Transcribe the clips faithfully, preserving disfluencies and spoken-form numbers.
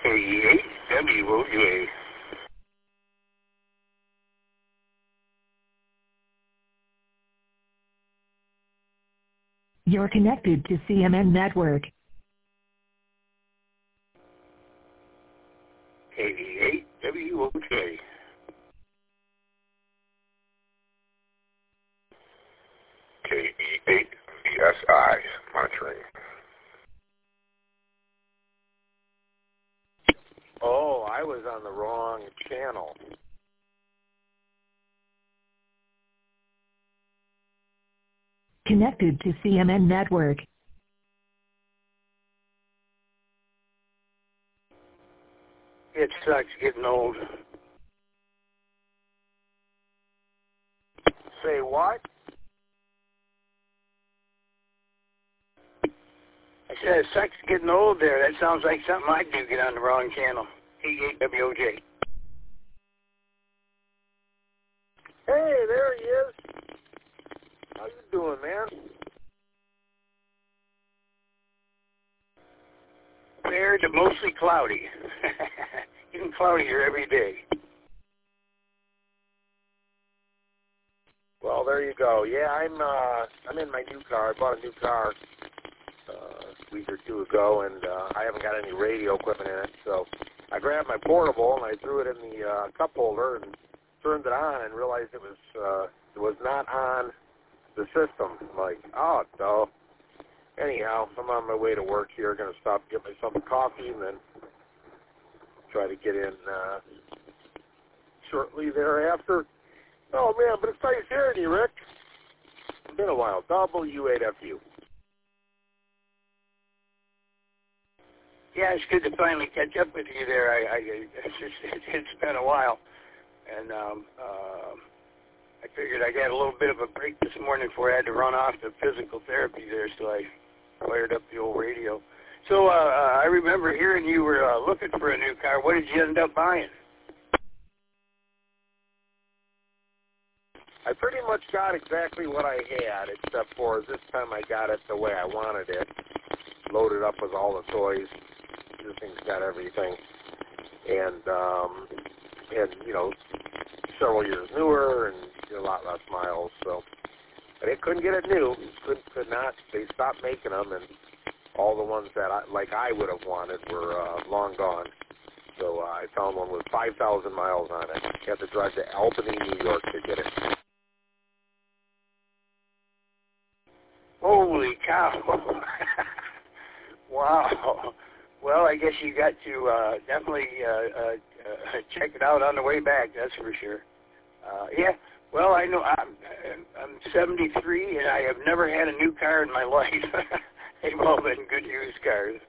K E eight W O J. You're connected to C M N Network. K E eight W O J. K E eight B S I, monitoring. Oh, I was on the wrong channel. Connected to C M N Network. It sucks getting old. Say what? I said it sucks getting old there. That sounds like something I'd do, get on the wrong channel. K E eight W O J. Hey, there he is. How you doing, man? Fair to mostly cloudy. Getting cloudier every day. Well, there you go. Yeah, I'm uh, I'm in my new car. I bought a new car uh, a week or two ago, and uh, I haven't got any radio equipment in it. So I grabbed my portable and I threw it in the uh, cup holder and turned it on and realized it was uh, it was not on the system. I'm like, oh no. Anyhow, I'm on my way to work here. Going to stop, get myself a coffee, and then try to get in uh, shortly thereafter. Oh, man, but it's nice hearing you, Rick. It's been a while. W eight F U. Yeah, it's good to finally catch up with you there. I, I it's just it's been a while, and um, uh, I figured I got a little bit of a break this morning before I had to run off to physical therapy there, so I fired up the old radio. So uh, uh, I remember hearing you were uh, looking for a new car. What did you end up buying? I pretty much got exactly what I had, except for this time I got it the way I wanted it. Loaded up with all the toys. This thing's got everything. And, um, and you know, several years newer and a lot less miles. So, but it couldn't get it new. Could could not. They stopped making them, and all the ones that I, like I would have wanted were uh, long gone. So uh, I found one with five thousand miles on it. Had to drive to Albany, New York to get it. Holy cow. Wow. Well, I guess you got to uh, definitely uh, uh, uh, check it out on the way back, that's for sure. Uh, yeah, well, I know I'm, I'm seventy-three, and I have never had a new car in my life. They've all been good used cars.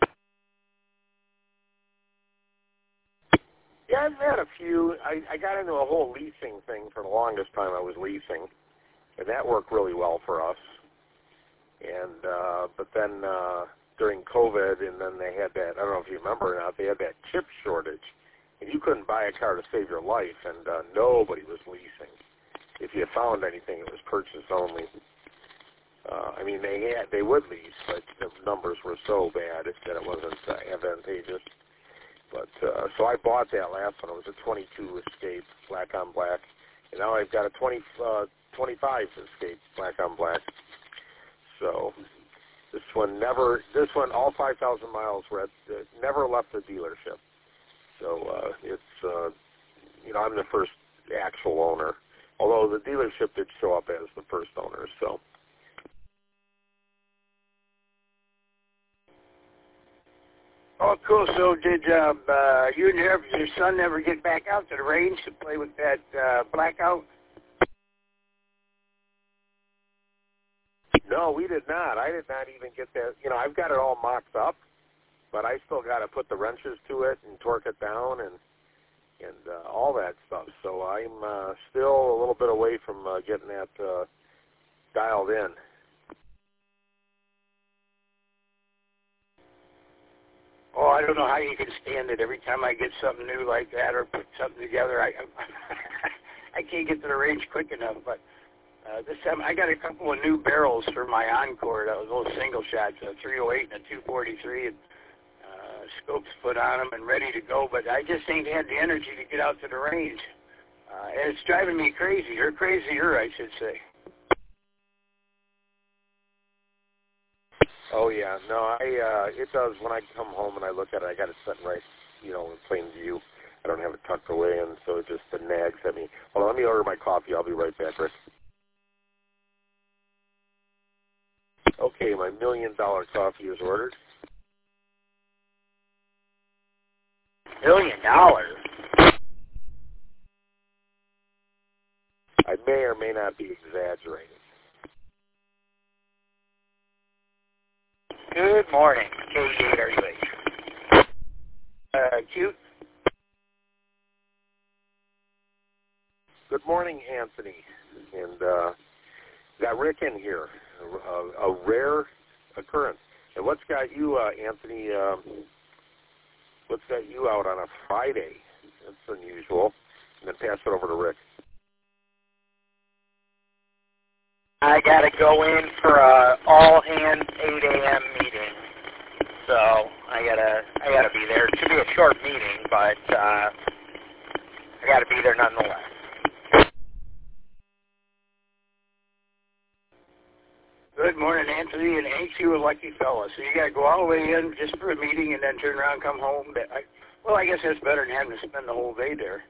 Yeah, I've had a few. I, I got into a whole leasing thing for the longest time. I was leasing, and that worked really well for us. And uh, but then uh, during COVID, and then they had that, I don't know if you remember or not, they had that chip shortage, and you couldn't buy a car to save your life, and uh, nobody was leasing. If you found anything, it was purchase only. Uh, I mean, they had they would lease, but the numbers were so bad that it wasn't uh, advantageous. But uh, so I bought that last one. It was a twenty-two Escape, black on black, and now I've got a twenty, uh, twenty-five Escape, black on black. So this one never, this one, all five thousand miles were at, uh, never left the dealership. So uh, it's, uh, you know, I'm the first actual owner, although the dealership did show up as the first owner. So. Oh, cool. So did uh, uh, you and your, your son ever get back out to the range to play with that uh, Blackout? No, we did not. I did not even get that. You know, I've got it all mocked up, but I still got to put the wrenches to it and torque it down and and uh, all that stuff. So I'm uh, still a little bit away from uh, getting that uh, dialed in. Oh, I don't know how you can stand it. Every time I get something new like that or put something together, I I can't get to the range quick enough. But uh, this time I got a couple of new barrels for my Encore. That was little single shots, a three oh eight and a two forty-three. And, uh, scopes put on them and ready to go, but I just ain't had the energy to get out to the range. Uh, and it's driving me crazy, or crazier, I should say. Oh yeah, no, I uh, it does. When I come home and I look at it, I got it set right, you know, in plain view. I don't have it tucked away, and so it just it nags at me. Hold on, let me order my coffee. I'll be right back, Rick. Okay, my million dollar coffee is ordered. Million dollars? I may or may not be exaggerating. Good morning, K eight R U H. Uh, cute. Good morning, Anthony. And uh, got Rick in here. A, a rare occurrence. And what's got you, uh, Anthony, um, what's got you out on a Friday? That's unusual. And then pass it over to Rick. I got to go in for a all hands eight a.m. meeting, so I gotta I gotta be there. It should be a short meeting, but uh, I got to be there nonetheless. Good morning, Anthony, and ain't you a lucky fella? So you got to go all the way in just for a meeting and then turn around and come home. But I, well, I guess that's better than having to spend the whole day there.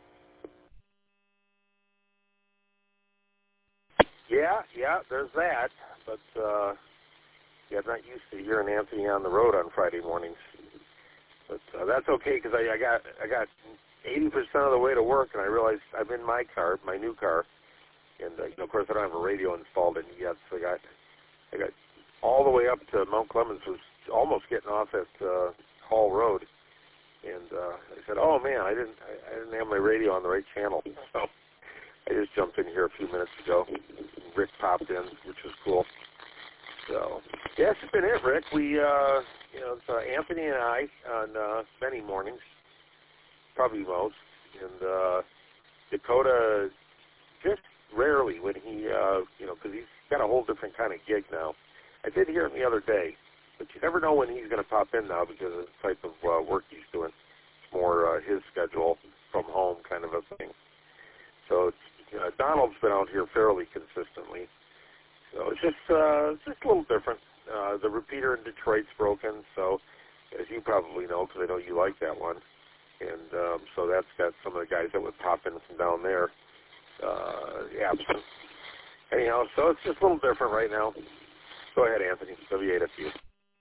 Yeah, yeah, there's that. But, uh, yeah, I'm not used to hearing Anthony on the road on Friday mornings. But uh, that's okay because I, I got I got eighty percent of the way to work, and I realized I'm in my car, my new car. And, uh, you know, of course, I don't have a radio installed in yet, so I got, I got all the way up to Mount Clemens, was almost getting off at uh, Hall Road. And uh, I said, oh, man, I didn't I, I didn't have my radio on the right channel. So I just jumped in here a few minutes ago. Rick popped in, which was cool. So, yeah, that's been it, Rick. We, uh, you know, it's uh, Anthony and I on uh, many mornings, probably most, and uh, Dakota just rarely when he, uh, you know, because he's got a whole different kind of gig now. I did hear him the other day, but you never know when he's going to pop in now because of the type of uh, work he's doing. It's more uh, his schedule from home kind of a thing. So it's, uh, Donald's been out here fairly consistently. So it's just uh, it's just a little different. Uh, the repeater in Detroit's broken, so as you probably know, because I know you like that one. And um, so that's got some of the guys that would pop in from down there uh, absent. Anyhow, so it's just a little different right now. Go ahead, Anthony. W eight F U.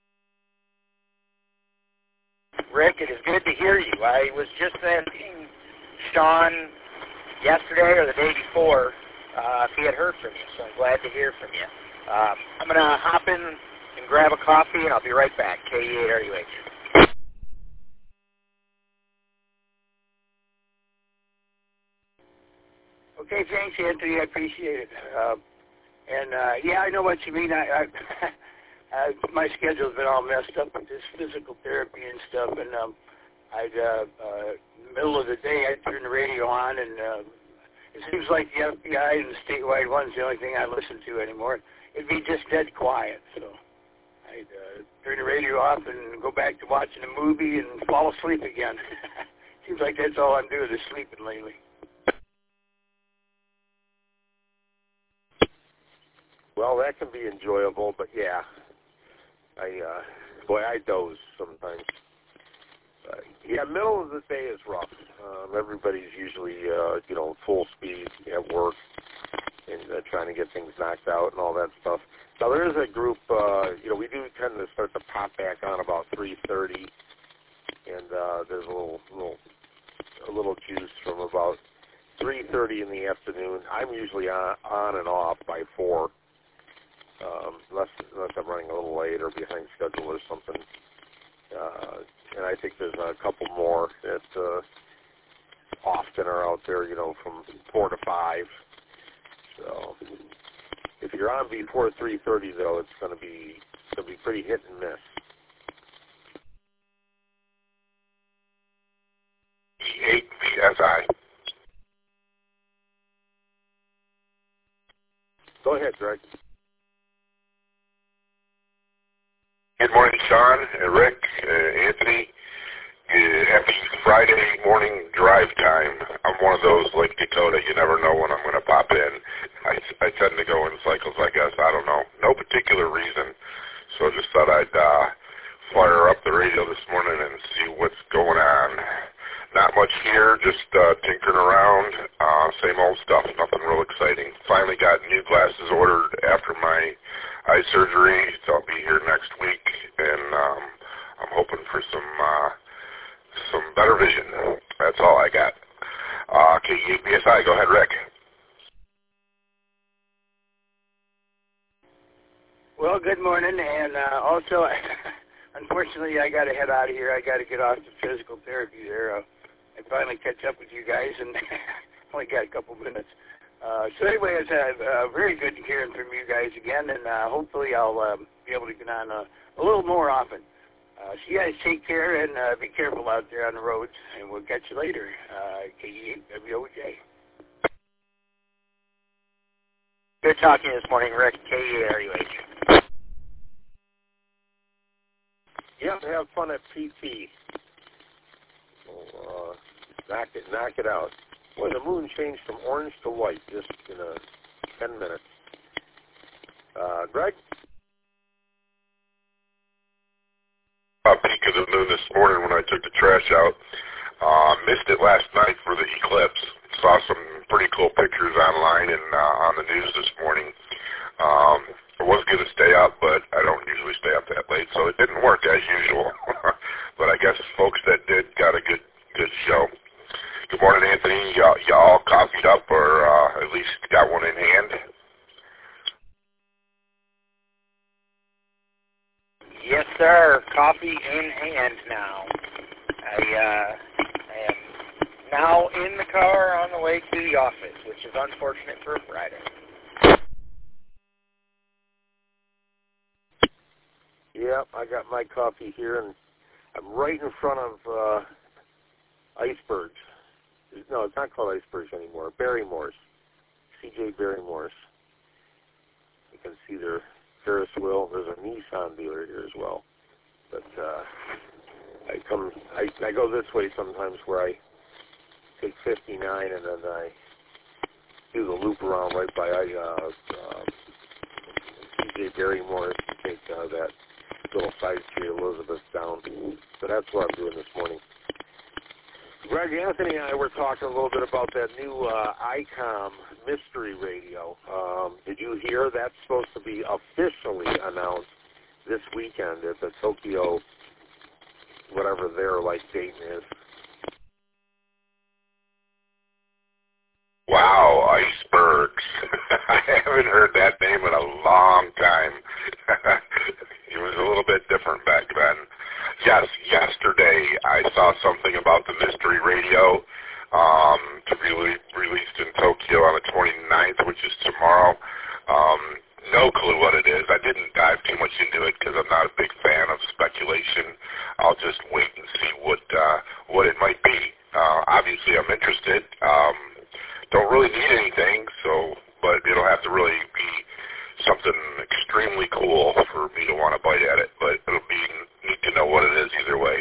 Rick, it is good to hear you. I was just asking Sean yesterday or the day before uh, if he had heard from you, so I'm glad to hear from you. Um, I'm going to hop in and grab a coffee, and I'll be right back. K eight R U H. Okay, thanks, Anthony. I appreciate it. Uh, and, uh, yeah, I know what you mean. I, I, I my schedule's been all messed up with this physical therapy and stuff, and um, I'd, uh, uh, middle of the day, I'd turn the radio on, and uh, it seems like the F B I and the statewide one's the only thing I listen to anymore. It'd be just dead quiet, so I'd uh, turn the radio off and go back to watching a movie and fall asleep again. Seems like that's all I'm doing is sleeping lately. Well, that can be enjoyable, but yeah, I uh, boy, I doze sometimes. Uh, yeah, middle of the day is rough. Um, everybody's usually, uh, you know, full speed at work and uh, trying to get things knocked out and all that stuff. Now, there is a group, uh, you know, we do tend to start to pop back on about three thirty, and uh, there's a little, little, a little juice from about three thirty in the afternoon. I'm usually on, on and off by four, um, unless, unless I'm running a little late or behind schedule or something. Uh, and I think there's a couple more that uh, often are out there, you know, from four to five. So if you're on before three thirty, though, it's going to be it's going to be pretty hit and miss. E eight V S I. Go ahead, Greg. Good morning, Sean, uh, Rick, uh, Anthony. uh, happy Friday morning drive time. I'm one of those like Dakota. You never know when I'm going to pop in. I, I tend to go in cycles, I guess. I don't know. No particular reason. So I just thought I'd uh, fire up the radio this morning and see what's going on. Not much here, just uh, tinkering around. Uh, same old stuff, nothing real exciting. Finally got new glasses ordered after my eye surgery, so I'll be here next week, and um, I'm hoping for some uh, some better vision. That's all I got. Uh, K E eight B S I, go ahead, Rick. Well, good morning, and uh, also, unfortunately, I got to head out of here. I got to get off to physical therapy there. Uh, I finally catch up with you guys, and only got a couple minutes. Uh, so anyway, it's uh, uh, very good hearing from you guys again, and uh, hopefully I'll uh, be able to get on uh, a little more often. Uh, so you guys take care and uh, be careful out there on the roads, and we'll catch you later. Uh, K E eight W O J. Good talking to you this morning, Rick. K E eight R U H. Yep, have fun at P T. We'll, uh, knock it, knock it out. Boy, the moon changed from orange to white just in a ten minutes. Uh, Greg? Uh, peak of the moon this morning when I took the trash out. Uh, missed it last night for the eclipse. Saw some pretty cool pictures online and uh, on the news this morning. Um, I was going to stay up, but I don't usually stay up that late, so it didn't work as usual. But I guess folks that did got a good good show. Good morning, Anthony. Y'all, y'all coffeeed up or uh, at least got one in hand? Yes, sir. Coffee in hand now. I, uh, I am now in the car on the way to the office, which is unfortunate for a Friday. Yep, I got my coffee here, and I'm right in front of uh, icebergs. No, it's not called icebergs anymore. Barrymore's. C J Barrymore's. You can see their Ferris wheel. There's a Nissan dealer here as well. But uh, I come, I, I go this way sometimes where I take fifty-nine and then I do the loop around right by uh, uh, C J Barrymore's to take uh, that little side street Elizabeth down. So that's what I'm doing this morning. Greg, Anthony and I were talking a little bit about that new uh, ICOM mystery radio. Um, did you hear that's supposed to be officially announced this weekend at the Tokyo, whatever their like date is? Wow, icebergs. I haven't heard that name in a long time. It was a little bit different back then. Yes, yesterday I saw something about the mystery radio um, to be re- released in Tokyo on the twenty-ninth, which is tomorrow. Um, no clue what it is. I didn't dive too much into it because I'm not a big fan of speculation. I'll just wait and see what uh, what it might be. Uh, obviously, I'm interested. Um, don't really need anything, so but it'll have to really be something extremely cool for me to want to bite at it. But it'll be neat to know what it is either way.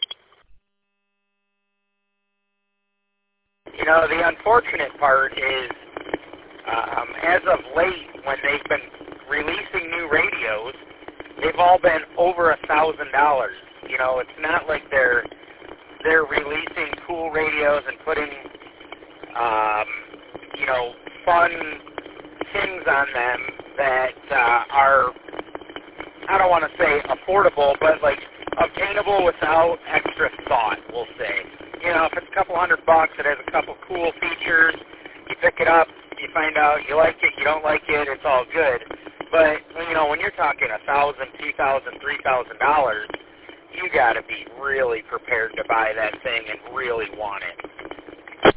You know, the unfortunate part is, um, as of late, when they've been releasing new radios, they've all been over a thousand dollars. You know, it's not like they're they're releasing cool radios and putting, um, you know, fun things on them that uh, are, I don't want to say affordable, but like obtainable without extra thought, we'll say. You know, if it's a couple hundred bucks, it has a couple cool features, you pick it up, you find out you like it, you don't like it, it's all good. But, you know, when you're talking a thousand, two thousand, three thousand dollars, you got to be really prepared to buy that thing and really want it.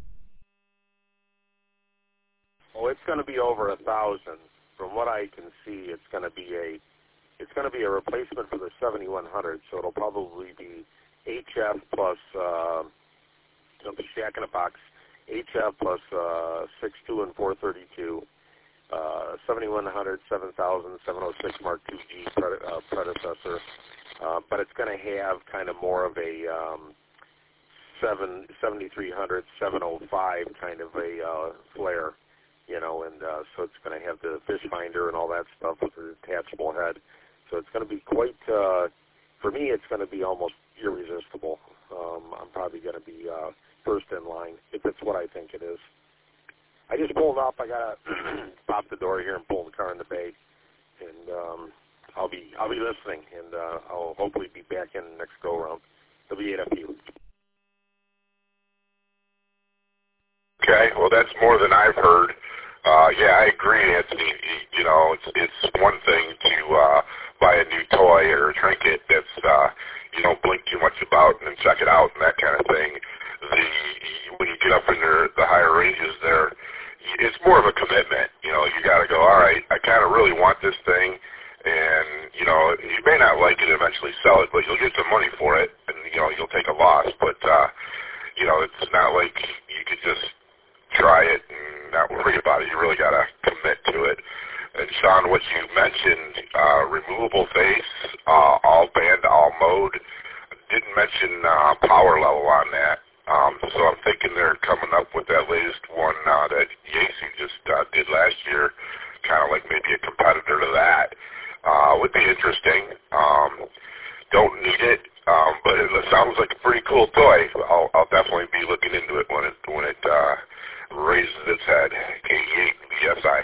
Oh, it's going to be over a thousand. From what I can see, it's going to be a it's going to be a replacement for the seventy-one hundred. So it'll probably be H F plus uh, it'll be Shack in a Box H F plus uh, six two and four thirty-two, uh, seventy-one hundred, seven thousand, seven oh six Mark two G pred- uh, predecessor, uh, but it's going to have kind of more of a um, seven seventy-three hundred, seven oh five kind of a uh, flare, you know, and uh, so it's going to have the fish finder and all that stuff with the detachable head. So it's going to be quite, uh, for me, it's going to be almost irresistible. Um, I'm probably going to be uh, first in line if it's what I think it is. I just pulled up. I got to pop the door here and pull the car in the bay, and um, I'll be I'll be listening, and uh, I'll hopefully be back in the next go round. W eight F U. Okay, well that's more than I've heard. Uh, yeah, I agree, Anthony. You know, it's it's one thing to uh, buy a new toy or a trinket that's uh, you don't blink too much about and then check it out and that kind of thing. The when you get up in the, the higher ranges there, it's more of a commitment. You know, you got to go, all right, I kind of really want this thing, and, you know, you may not like it, eventually sell it, but you'll get some money for it, and, you know, you'll take a loss. But, uh, you know, it's not like you could just try it and not worry about it. You really got to commit to it. And, Sean, what you mentioned, uh, removable face, uh, all band, all mode, didn't mention uh, power level on that. Um, so I'm thinking they're coming up with that latest one uh, that Yaesu just uh, did last year, kind of like maybe a competitor to that. Uh, would be interesting. Um, don't need it, um, but it sounds like a pretty cool toy. I'll, I'll definitely be looking into it when it when it uh, raises its head. K E eight V S I.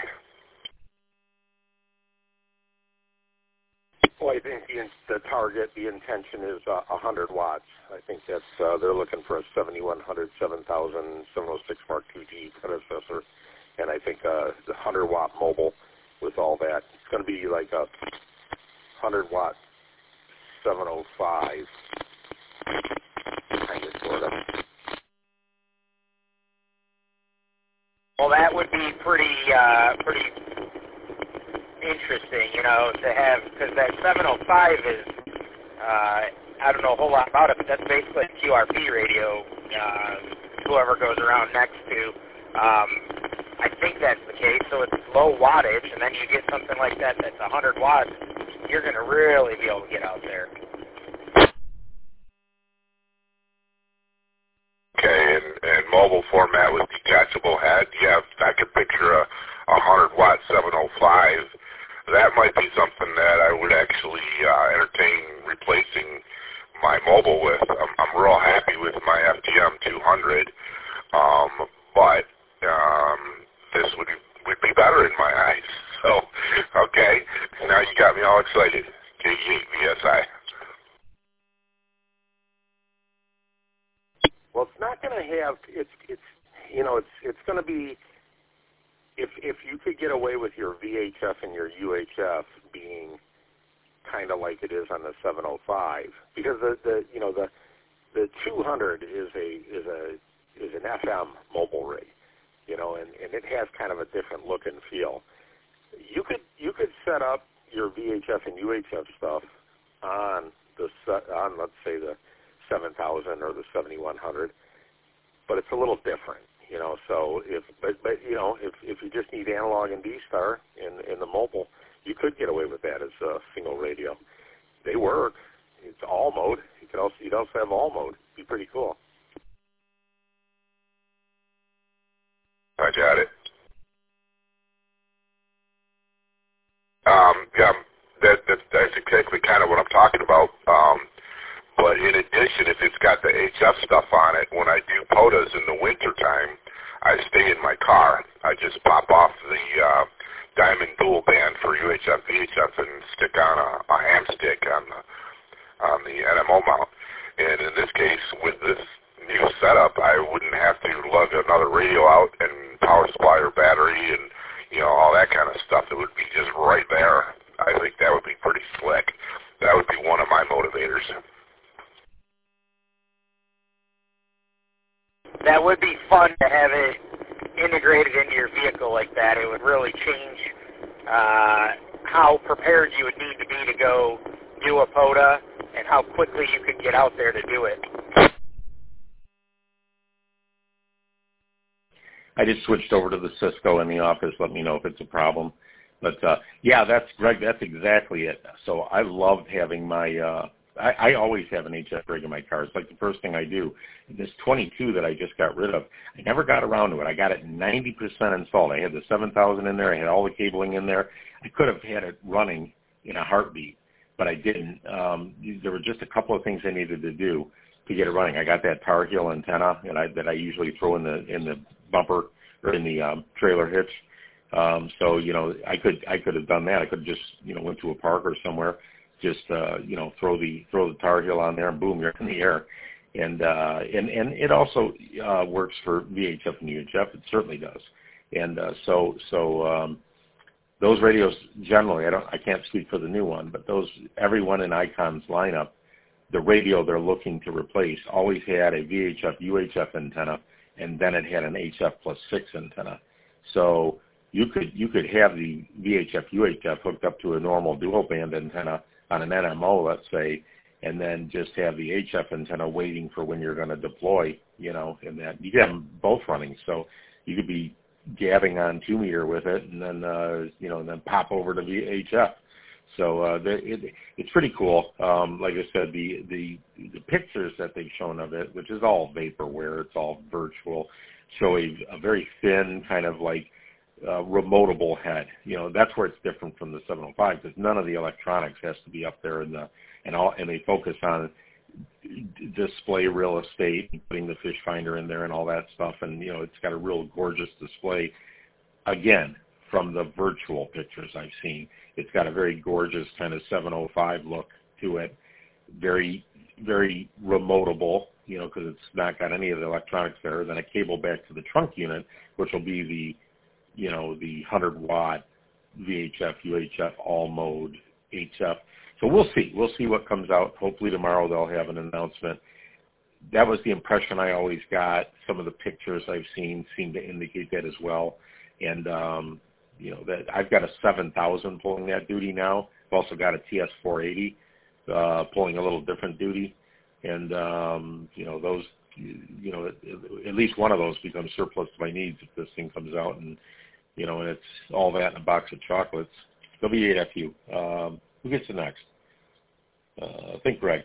Well, I think the, the target, the intention is uh, one hundred watts. I think that's uh, they're looking for a seventy-one hundred, seven thousand, seven oh six Mark two G predecessor, and I think uh, the one hundred watt mobile with all that. It's going to be like a one hundred watt seven oh five kind of sort of. Well, that would be pretty uh, pretty interesting, you know, to have, because that seven oh five is, uh, I don't know a whole lot about it, but that's basically a Q R P radio, uh, whoever goes around next to. Um, I think that's the case, so it's low wattage, and then you get something like that that's one hundred watts, you're going to really be able to get out there. Okay, and, and mobile format with detachable head, yeah, I could picture a, a one hundred watt seven oh five. That might be something that I would actually uh, entertain replacing my mobile with. I'm, I'm real happy with my F T M two hundred, um, but um, this would would be better in my eyes. So, okay, now you got me all excited. K E eight V S I. Well, it's not going to have. It's it's you know it's it's going to be. If if you could get away with your V H F and your U H F being kind of like it is on the seven oh five, because the, the you know the the two hundred is a is a is an F M mobile rig, you know, and, and it has kind of a different look and feel. You could you could set up your V H F and U H F stuff on the on let's say the seven thousand or the seventy-one hundred, but it's a little different. You know, so if but but you know if if you just need analog and D-Star in in the mobile, you could get away with that as a single radio. They work. It's all mode. You could also you'd also have all mode. It'd be pretty cool. I got it. Um, yeah, that, that that's exactly kind of what I'm talking about. Um, But in addition, if it's got the H F stuff on it, when I do P O T As in the wintertime, I stay in my car. I just pop off the uh, Diamond dual band for U H F, V H F, and stick on a, a ham stick on the, on the N M O mount. And in this case, with this new setup, I wouldn't have to lug another radio out and power supply or battery and, you know, all that kind of stuff. It would be just right there. I think that would be pretty slick. That would be one of my motivators. That would be fun to have it integrated into your vehicle like that. It would really change uh, how prepared you would need to be to go do a P O T A and how quickly you could get out there to do it. I just switched over to the Cisco in the office. Let me know if it's a problem. But, uh, yeah, that's Greg. That's exactly it. So I loved having my uh, I, I always have an H F rig in my car. It's like the first thing I do. This twenty-two that I just got rid of, I never got around to it. I got it ninety percent installed. I had the seven thousand in there. I had all the cabling in there. I could have had it running in a heartbeat, but I didn't. Um, there were just a couple of things I needed to do to get it running. I got that Tar Heel antenna and I, that I usually throw in the in the bumper or in the um, trailer hitch. Um, so you know, I could I could have done that. I could have just you know went to a park or somewhere. Just uh, you know, throw the throw the Tar Heel on there, and boom, you're in the air. And uh, and and it also uh, works for V H F and U H F. It certainly does. And uh, so so um, those radios generally, I don't, I can't speak for the new one, but those everyone in Icon's lineup, the radio they're looking to replace always had a V H F U H F antenna, and then it had an H F plus six antenna. So you could you could have the V H F U H F hooked up to a normal dual band antenna on an N M O, let's say, and then just have the H F antenna waiting for when you're going to deploy, you know, and that you get them both running. So you could be gabbing on two meter with it, and then uh, you know, and then pop over to V H F. So uh, the, it, it's pretty cool. Um, like I said, the, the the pictures that they've shown of it, which is all vaporware, it's all virtual, show a, a very thin kind of like Uh, remotable head. You know, that's where it's different from the seven oh five, because none of the electronics has to be up there in the and all, and they focus on display real estate, putting the fish finder in there and all that stuff, and you know, it's got a real gorgeous display. Again, from the virtual pictures I've seen, it's got a very gorgeous kind of seven oh five look to it, very very remotable, you know, because it's not got any of the electronics there. Then a cable back to the trunk unit, which will be the you know, the one hundred watt V H F, U H F, all mode H F. So we'll see. We'll see what comes out. Hopefully tomorrow they'll have an announcement. That was the impression I always got. Some of the pictures I've seen seem to indicate that as well. And, um, you know, that I've got a seven thousand pulling that duty now. I've also got a T S four eighty uh, pulling a little different duty. And, um, you know, those, you know, at, at least one of those becomes surplus to my needs if this thing comes out and, you know, and it's all that in a box of chocolates. W eight F U. Um, who gets the next? Uh, I think Greg.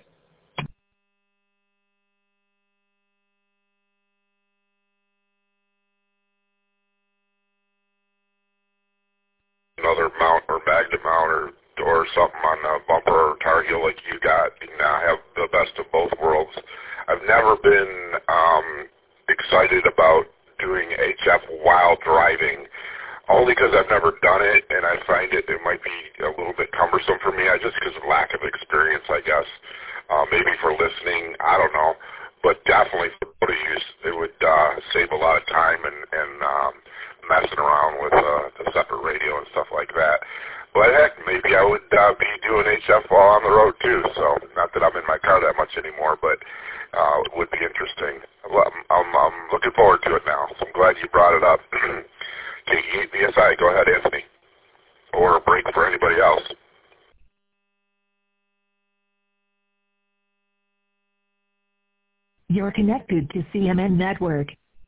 Another mount or magnet mount or, or something on the bumper or Tar Heel like you got. You now have the best of both worlds. I've never been um, excited about doing H F while driving, only because I've never done it, and I find it it might be a little bit cumbersome for me. I just because of lack of experience, I guess. Uh, maybe for listening, I don't know, but definitely for photo use, it would uh, save a lot of time and and um, messing around with uh, the separate radio and stuff like that. But heck, maybe I would uh, be doing H F while on the road too. So not that I'm in my car that much anymore, but uh, it would be interesting. I'm, I'm, I'm looking forward to it now. So I'm glad you brought it up. K E eight B S I, go ahead, Anthony. Or a break for anybody else. You're connected to C M N Network.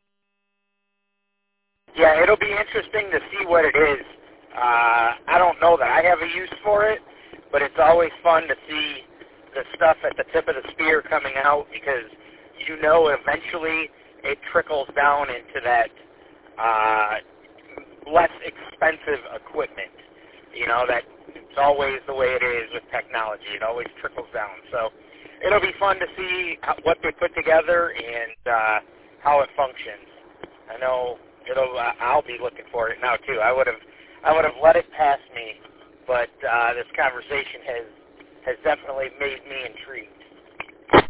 Yeah, it'll be interesting to see what it is. Uh, I don't know that I have a use for it, but it's always fun to see the stuff at the tip of the spear coming out, because you know eventually it trickles down into that uh, less expensive equipment. You know, that it's always the way it is with technology. It always trickles down. So it'll be fun to see how, what they put together and uh, how it functions. I know it'll. Uh, I'll be looking for it now too. I would have, I would have let it pass me, but uh, this conversation has has definitely made me intrigued.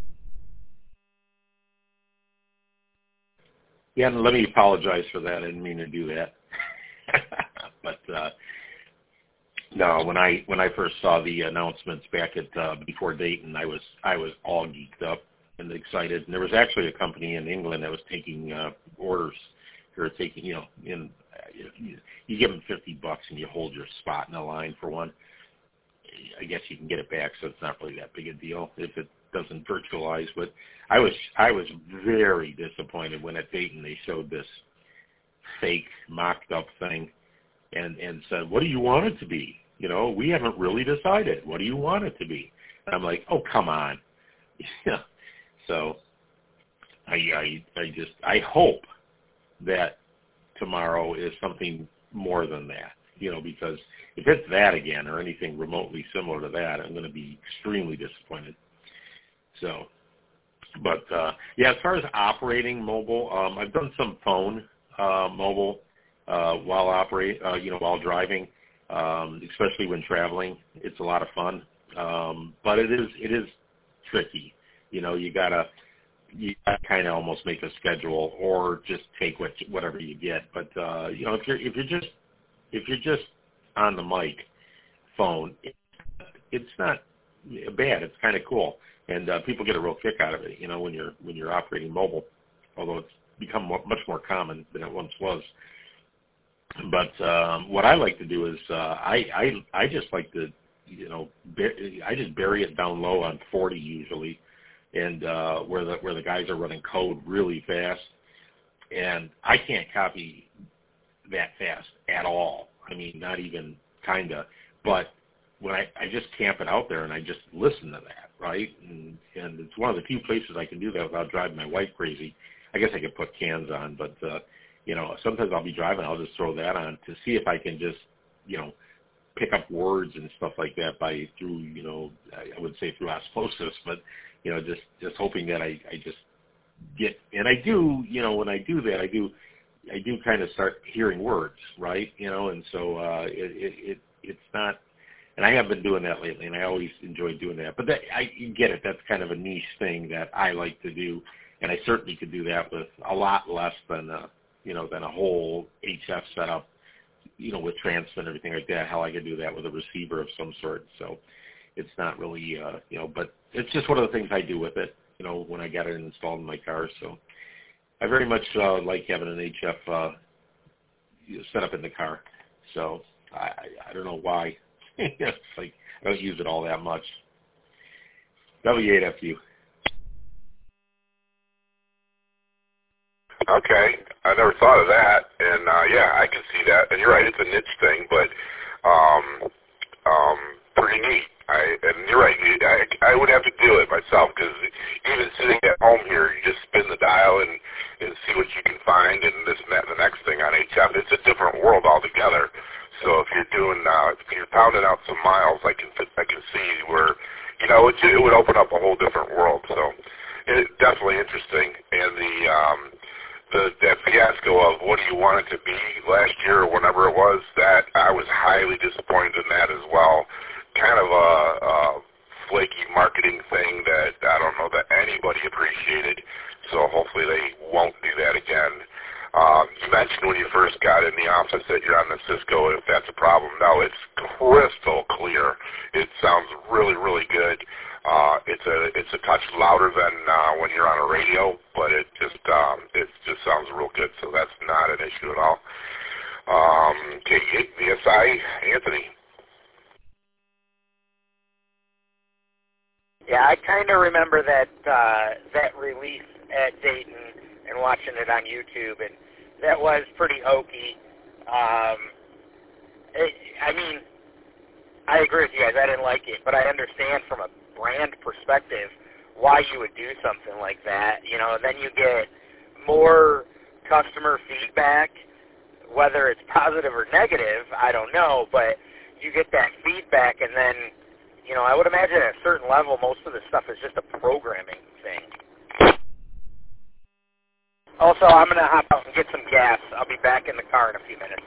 Yeah, and let me apologize for that. I didn't mean to do that. but uh, no, when I when I first saw the announcements back at uh, before Dayton, I was I was all geeked up and excited. And there was actually a company in England that was taking uh, orders. Or taking, you know, in you, you give them fifty bucks and you hold your spot in the line for one. I guess you can get it back, so it's not really that big a deal if it doesn't virtualize. But I was I was very disappointed when at Dayton they showed this fake mocked up thing and and said, "What do you want it to be? You know, we haven't really decided. What do you want it to be?" And I'm like, oh, come on. Yeah. So I, I, I just, I hope that tomorrow is something more than that, you know, because if it's that again or anything remotely similar to that, I'm going to be extremely disappointed. So, but, uh, yeah, as far as operating mobile, um, I've done some phone uh, mobile uh, while operate, uh, you know, while driving, um, especially when traveling. It's a lot of fun, um, but it is it is tricky. You know, you gotta you gotta kind of almost make a schedule or just take what whatever you get. But uh, you know, if you're if you're just if you're just on the mic phone, it, it's not bad. It's kind of cool, and uh, people get a real kick out of it. You know, when you're when you're operating mobile, although it's become more, much more common than it once was. But um, what I like to do is uh, I, I I just like to, you know, bur- I just bury it down low on forty usually, and uh, where the where the guys are running code really fast, and I can't copy that fast at all. I mean, not even kinda. But when I, I just camp it out there and I just listen to that, right? And and it's one of the few places I can do that without driving my wife crazy. I guess I could put cans on, but uh, you know, sometimes I'll be driving, I'll just throw that on to see if I can just, you know, pick up words and stuff like that by through, you know, I would say through osmosis, but, you know, just, just hoping that I, I just get, and I do, you know, when I do that, I do, I do kind of start hearing words, right? You know, and so uh, it, it, it, it's not, and I have been doing that lately, and I always enjoy doing that, but that, I you get it, that's kind of a niche thing that I like to do, and I certainly could do that with a lot less than, uh, you know, than a whole H F setup, you know, with transfer and everything like that. How I could do that with a receiver of some sort. So it's not really, uh, you know, but it's just one of the things I do with it, you know, when I got it installed in my car. So I very much uh, like having an H F uh, set up in the car. So I, I, I don't know why. It's like I don't use it all that much. W eight F U. Okay, I never thought of that, and uh, yeah, I can see that. And you're right, it's a niche thing, but um, um, pretty neat. I, and you're right, I, I would have to do it myself because even sitting at home here, you just spin the dial and, and see what you can find, and this and that and the next thing on H F. It's a different world altogether. So if you're doing, uh, if you're pounding out some miles, I can I can see where, you know, it, it would open up a whole different world. So it's definitely interesting, and the um, The, that fiasco of what do you want it to be last year or whenever it was, that I was highly disappointed in that as well. Kind of a, a flaky marketing thing that I don't know that anybody appreciated, so hopefully they won't do that again. Um, you mentioned when you first got in the office that you're on the Cisco, if that's a problem. No, it's crystal clear. It sounds really, really good. Uh, it's a it's a touch louder than uh, when you're on a radio, but it just um, it just sounds real good. So that's not an issue at all. Um, K eight V S I, Anthony. Yeah, I kind of remember that uh, that release at Dayton and watching it on YouTube, and that was pretty hokey. Um, it, I mean, I agree with you guys. I didn't like it, but I understand from a brand perspective why you would do something like that. You know, then you get more customer feedback, whether it's positive or negative, I don't know, but you get that feedback, and then, you know, I would imagine at a certain level most of this stuff is just a programming thing. Also, I'm going to hop out and get some gas. I'll be back in the car in a few minutes.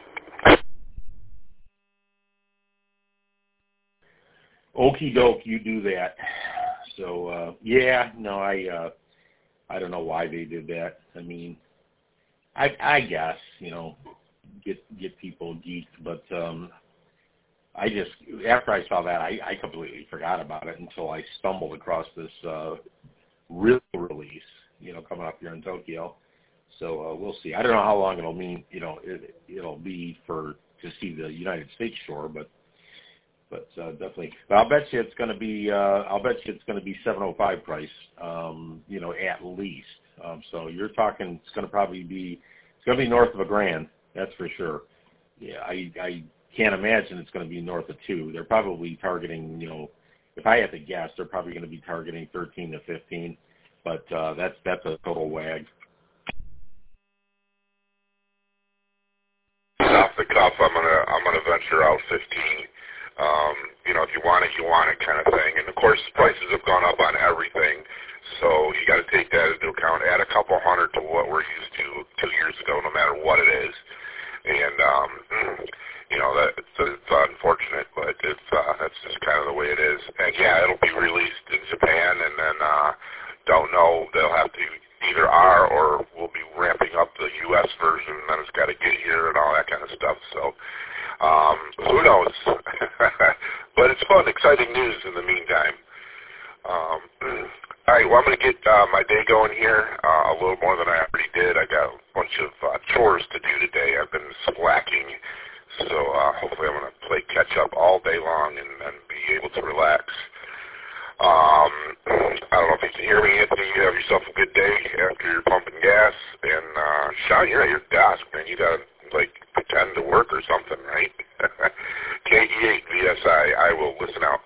Okie doke, you do that. So uh, yeah, no, I uh, I don't know why they did that. I mean, I I guess you know get get people geeked, but um, I just after I saw that, I, I completely forgot about it until I stumbled across this uh, real release, you know, coming up here in Tokyo. So uh, we'll see. I don't know how long it'll mean, you know, it, it'll be for to see the United States store, but. But uh, definitely, but I'll bet you it's going to be. Uh, I'll bet you it's going to be seven oh five price. Um, you know, at least. Um, so you're talking. It's going to probably be. It's going to be north of a grand. That's for sure. Yeah, I I can't imagine it's going to be north of two. They're probably targeting. You know, if I had to guess, they're probably going to be targeting thirteen to fifteen, but uh, that's that's a total wag. Off the cuff, I'm gonna I'm gonna venture out fifteen. Um, you know, if you want it, you want it, kind of thing. And of course, prices have gone up on everything, so you got to take that into account. Add a couple hundred to what we're used to two years ago, no matter what it is. And um, you know, that it's, it's unfortunate, but it's uh, that's just kind of the way it is. And yeah, it'll be released in Japan, and then uh, don't know. They'll have to either are or we'll be ramping up the U S version, and then it's got to get here and all that kind of stuff. So. Um, who knows? But it's fun, exciting news in the meantime. Um, all right, well, I'm going to get uh, my day going here uh, a little more than I already did. I got a bunch of uh, chores to do today. I've been slacking, so uh, hopefully I'm going to play catch-up all day long and, and be able to relax. Um, I don't know if you can hear me, Anthony. You have yourself a good day after you're pumping gas. And uh, Sean, you're at your desk, man. You got to, like, pretend to work or something, right? K E eight V S I, I will listen out.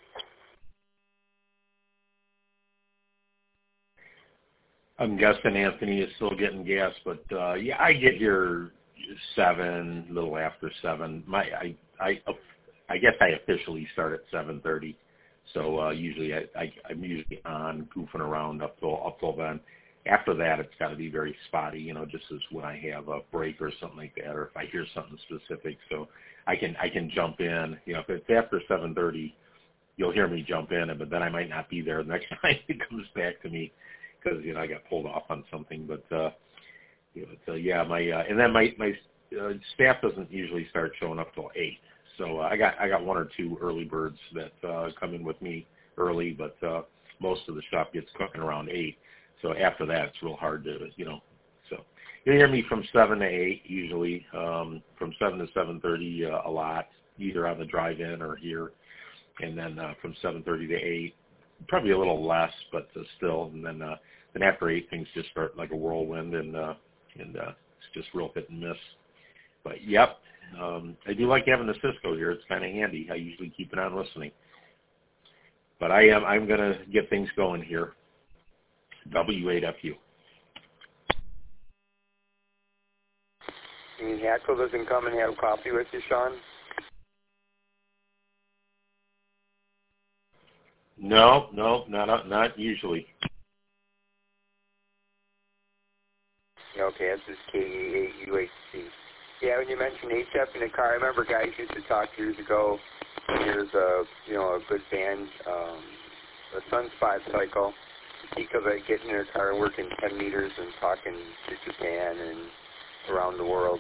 I'm guessing Anthony is still getting gas, but uh, yeah, I get here seven, a little after seven. My, I, I, I guess I officially start at seven thirty. So uh, usually I, I, I'm usually on goofing around up till up till then. After that, it's got to be very spotty, you know, just as when I have a break or something like that, or if I hear something specific. So I can I can jump in. You know, if it's after seven thirty, you'll hear me jump in, but then I might not be there the next time it comes back to me because, you know, I got pulled off on something. But, uh, you know, so yeah, my uh, and then my, my uh, staff doesn't usually start showing up till eight. So uh, I got I got one or two early birds that uh, come in with me early, but uh, most of the shop gets cooking around eight. So after that, it's real hard to, you know. So you'll hear me from seven to eight usually, um, from seven to seven thirty uh, a lot, either on the drive-in or here, and then uh, from seven thirty to eight, probably a little less, but uh, still. And then uh, then after eight, things just start like a whirlwind, and uh, and uh, it's just real hit and miss. But yep. Um, I do like having the Cisco here. It's kind of handy. I usually keep it on listening. But I am, I'm going to get things going here. W eight F U. You mean Hackle doesn't come and have coffee with you, Sean? No, no, not not usually. Okay, this is K E eight U H C. Yeah, when you mentioned H F in the car, I remember guys used to talk years ago. There's a, you know, a good band, um, the Sunspot Cycle. Speak of it, getting in their car and working ten meters and talking to Japan and around the world.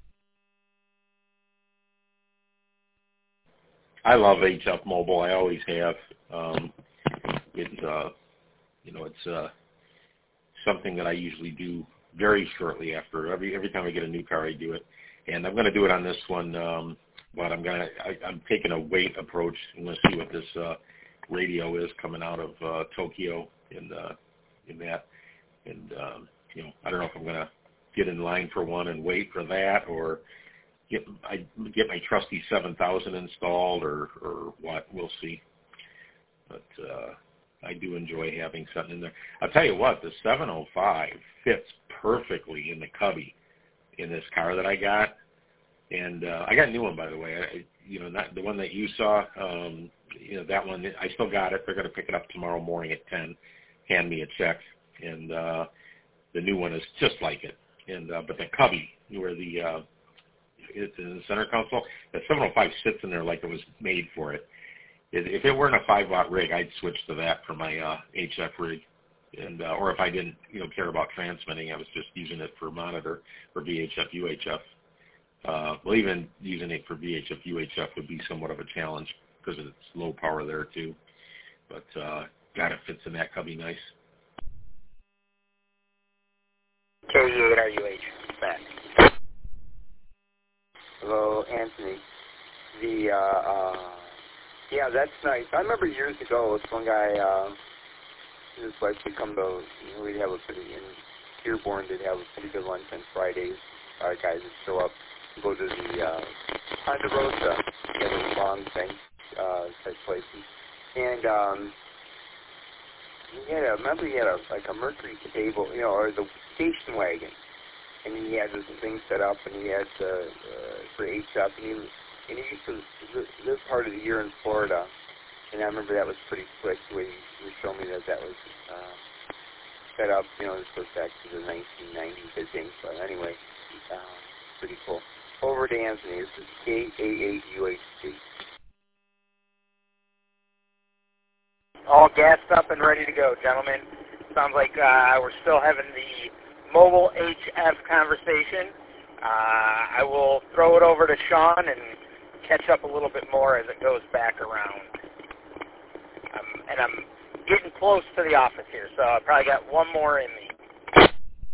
I love H F Mobile. I always have. Um, it's, uh, you know, it's uh, something that I usually do very shortly after. Every every time I get a new car, I do it. And I'm going to do it on this one, um, but I'm going to, I'm taking a weight approach. I'm going to see what this uh, radio is coming out of uh, Tokyo and uh, in that. And, um, you know, I don't know if I'm going to get in line for one and wait for that, or get I get my trusty seven thousand installed, or, or what. We'll see. But uh, I do enjoy having something in there. I'll tell you what, the seven oh five fits perfectly in the cubby in this car that I got, and uh, I got a new one, by the way. I, you know, not the one that you saw. Um, you know, that one I still got it. They're going to pick it up tomorrow morning at ten. Hand me a check, and uh, the new one is just like it. And uh, but the cubby, where the uh, it's in the center console, the seven oh five sits in there like it was made for it. If it weren't a five watt rig, I'd switch to that for my uh, H F rig. And uh, or if I didn't, you know, care about transmitting, I was just using it for monitor for V H F, U H F. Uh, well, even using it for V H F, U H F would be somewhat of a challenge because it's low power there too. But uh, God, it fits in that cubby nice. K E eight R U H, back. Hello, Anthony. The uh, uh, yeah, that's nice. I remember years ago, this one guy. Uh, His wife would come to, you know, we'd have a pretty, in Dearborn, they'd have a pretty good lunch on Fridays. Our guys would show up and go to the uh, Ponderosa, get a long thing, uh, type places. and um, he had a, remember he had a, like a Mercury table, you know, or the station wagon, and he had this thing set up, and he had uh, uh, for H F, and he, and he used to live, live part of the year in Florida, and I remember that was pretty slick the way he, he showed me that that was uh, set up, you know, this goes back to the nineteen nineties, I think, but anyway, uh, pretty cool. Over to Anthony, this is K A eight U H C. All gassed up and ready to go, gentlemen. Sounds like uh, we're still having the mobile H F conversation. Uh, I will throw it over to Sean and catch up a little bit more as it goes back around. Um, and I'm getting close to the office here, so I probably got one more in me.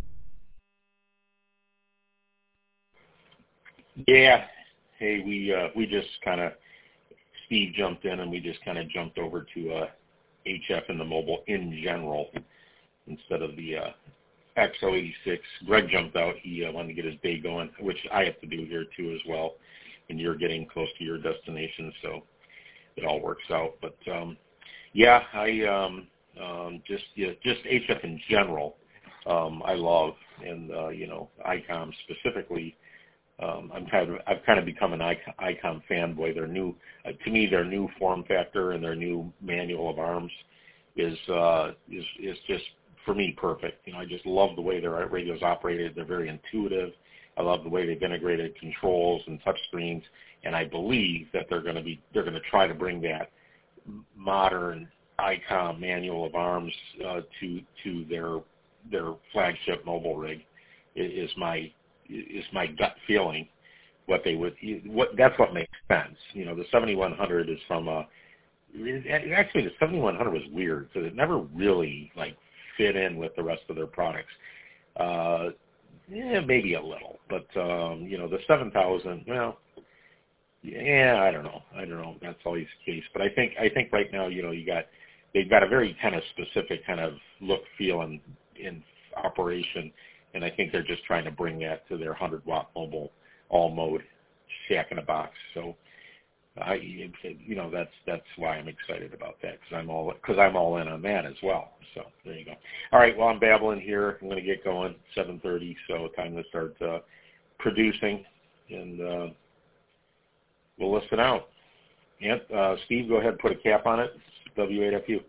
Yeah. Hey, we uh, we just kind of, Steve jumped in and we just kind of jumped over to uh, H F and the mobile in general instead of the uh, X O eighty-six. Greg jumped out. He uh, wanted to get his day going, which I have to do here too as well. And you're getting close to your destination, so it all works out. But um, yeah, I um, um, just yeah, just H F in general. Um, I love, and uh, you know, ICOM specifically. Um, I'm kind of I've kind of become an ICOM fanboy. Their new, uh, to me, their new form factor and their new manual of arms is uh, is is just for me perfect. You know, I just love the way their radios operated. They're very intuitive. I love the way they've integrated controls and touch screens, and I believe that they're going to be they're going to try to bring that modern ICOM manual of arms uh, to to their their flagship mobile rig. Is my is my gut feeling what they would what that's what makes sense. You know, the seventy-one hundred is from a actually the seventy-one hundred was weird because it never really like fit in with the rest of their products. Uh, yeah, maybe a little, but um, you know, the seven thousand, well, yeah, I don't know, I don't know. If that's always the case, but I think I think right now, you know, you got they've got a very kind of specific kind of look, feel, and in operation. And I think they're just trying to bring that to their one hundred watt mobile all mode shack in a box. So, I, you know, that's that's why I'm excited about that because I'm all because I'm all in on that as well. So there you go. All right, well I'm babbling here. I'm going to get going. seven thirty, so time to start uh, producing, and uh, we'll listen out. And uh, Steve, go ahead and put a cap on it. W eight F U.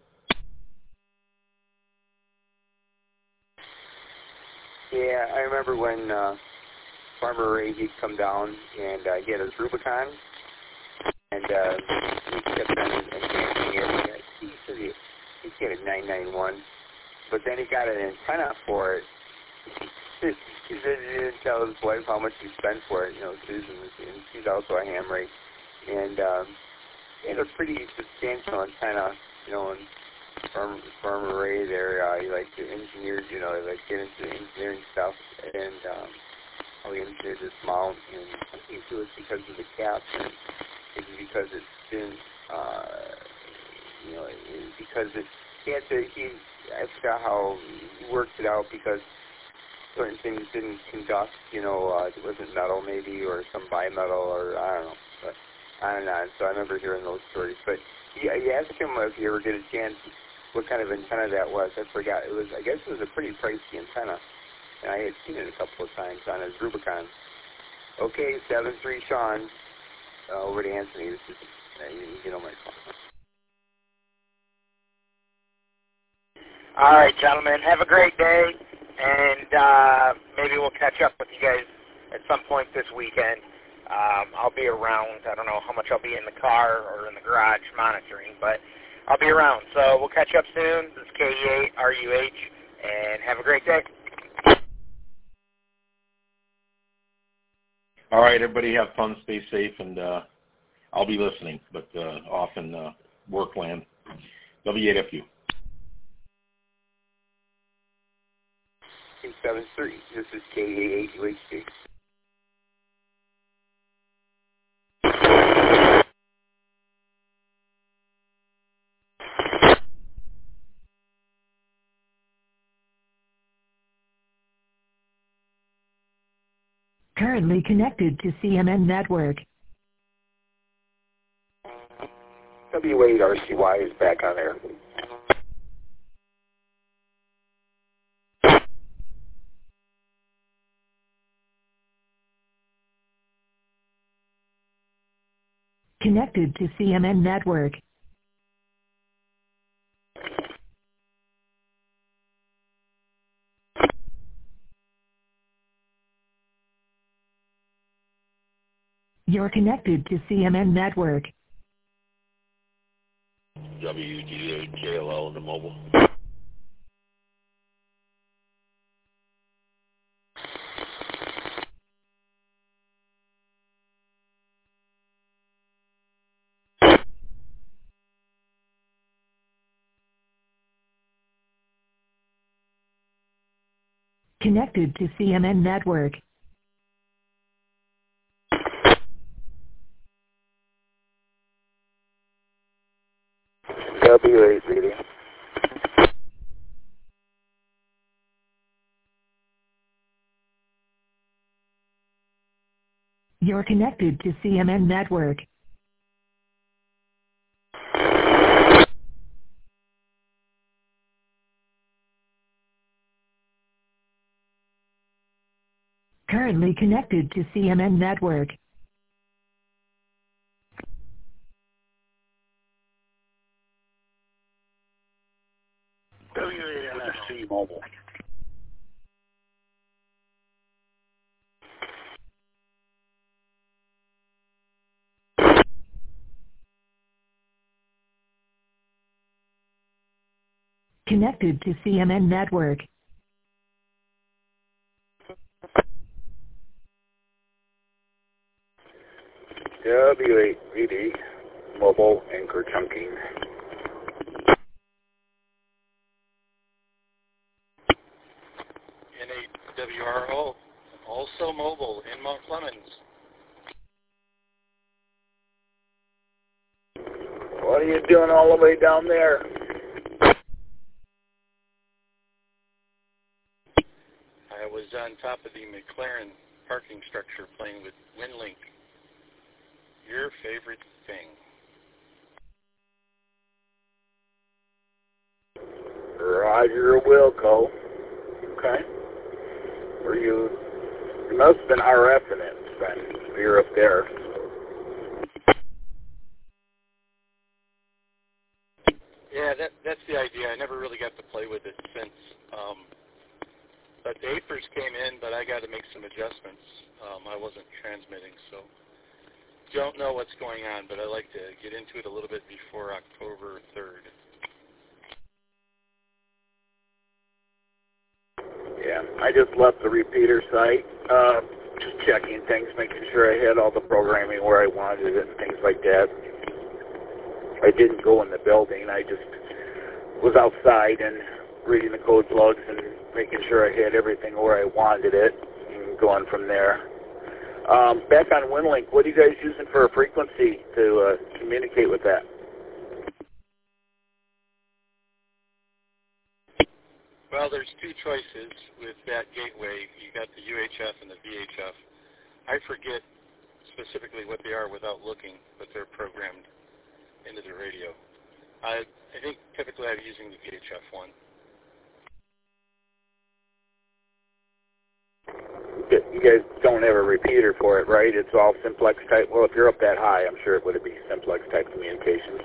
Yeah, I remember when uh, Farmer Ray, he'd come down and uh, he had his Rubicon, and uh, he kept on advancing it. He said he, he had a nine ninety-one, but then he got an antenna for it. He, he didn't tell his wife how much he spent for it, you know, Susan, and she's also a ham ray. And um, he had a pretty substantial antenna, you know, and Farmer, Farmer Ray there, uh, he liked to engineer, you know, like get into the engineering stuff, and um, how he engineered this mount, and I think it was because of the cap, and maybe because it's been, uh, you know, it, because it, he had to, he, I forgot how he worked it out, because certain things didn't conduct, you know, uh, it wasn't metal maybe, or some bimetal, or I don't know, but I don't know, so I remember hearing those stories, but he, he asked him if you ever get a chance what kind of antenna that was. I forgot. It was, I guess it was a pretty pricey antenna, and I had seen it a couple of times on his Rubicon. Okay, seven three Sean, uh, over to Anthony. This is, uh, you, you know my phone. All right, gentlemen, have a great day, and uh, maybe we'll catch up with you guys at some point this weekend. Um, I'll be around. I don't know how much I'll be in the car or in the garage monitoring, but I'll be around. So we'll catch up soon. This is K E eight R U H, and have a great day. All right, everybody have fun, stay safe, and uh, I'll be listening, but uh, off in uh, work land. W eight F U. eight seven three. This is K A eight U H C. Currently connected to C M N Network. W eight R C Y is back on air. Connected to C M N network. You're connected to C M N network. W G eight J L L in the mobile. Connected to C M N network. W eight reading. You're connected to C M N network. Currently connected to C M N network. W eight N S C mobile. Connected to C M N network. W eight V D mobile anchor chunking. N eight W R O, also mobile in Mount Clemens. What are you doing all the way down there? I was on top of the McLaren parking structure playing with WinLink. Your favorite thing. Roger Wilco. Okay. Were you, you must have been RFing it then, if you're up there. Yeah, that, that's the idea. I never really got to play with it since. Um, but the A P Rs came in, but I got to make some adjustments. Um, I wasn't transmitting, so don't know what's going on, but I like to get into it a little bit before October third. Yeah, I just left the repeater site, uh, just checking things, making sure I had all the programming where I wanted it and things like that. I didn't go in the building. I just was outside and reading the code plugs and making sure I had everything where I wanted it and going from there. Um, back on WinLink, what are you guys using for a frequency to uh, communicate with that? Well, there's two choices with that gateway. You got the U H F and the V H F. I forget specifically what they are without looking, but they're programmed into the radio. I, I think typically I'm using the V H F one. You guys don't have a repeater for it, right? It's all simplex type. Well, if you're up that high, I'm sure it would be simplex type communications.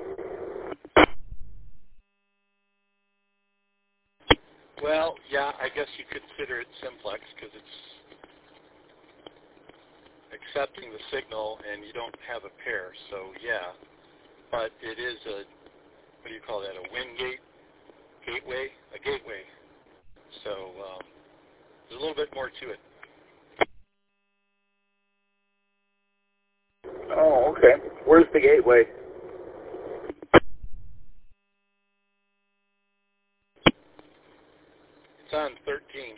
Well, yeah, I guess you could consider it simplex because it's accepting the signal and you don't have a pair, so yeah. But it is a, what do you call that, a WIN gate, gateway? A gateway. So um, there's a little bit more to it. Oh, okay. Where's the gateway? It's on thirteen.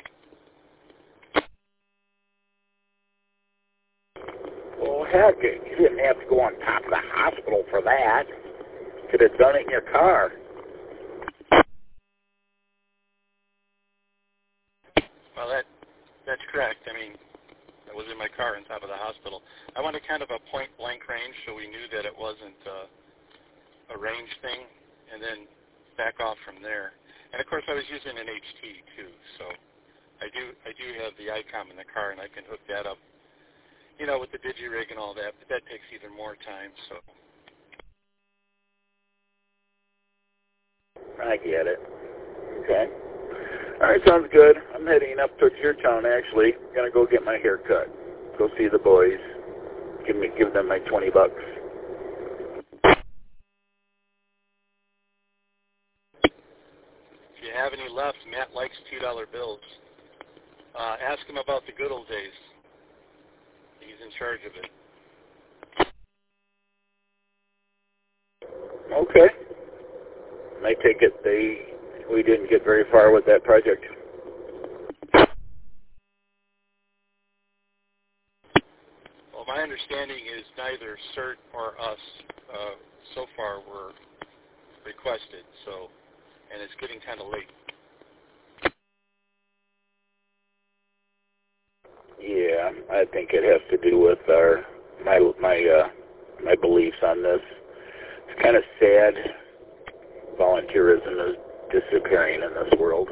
Well, heck, you didn't have to go on top of the hospital for that. You could have done it in your car. Well, that that's correct. I mean, I was in my car on top of the hospital. I wanted kind of a point-blank range so we knew that it wasn't uh, a range thing, and then back off from there. And of course, I was using an H T too, so I do I do have the ICOM in the car, and I can hook that up, you know, with the DigiRig and all that. But that takes even more time. So I get it. Okay. All right, sounds good. I'm heading up towards your town. Actually, I'm gonna go get my hair cut. Go see the boys. Give me give them my twenty bucks. if you have any left, Matt likes two dollar bills. Uh, ask him about the good old days. He's in charge of it. Okay. I take it they we didn't get very far with that project. Well, my understanding is neither C E R T or us uh, so far were requested, so, and it's getting kind of late. Yeah, I think it has to do with our my my uh, my beliefs on this. It's kind of sad. Volunteerism is disappearing in this world.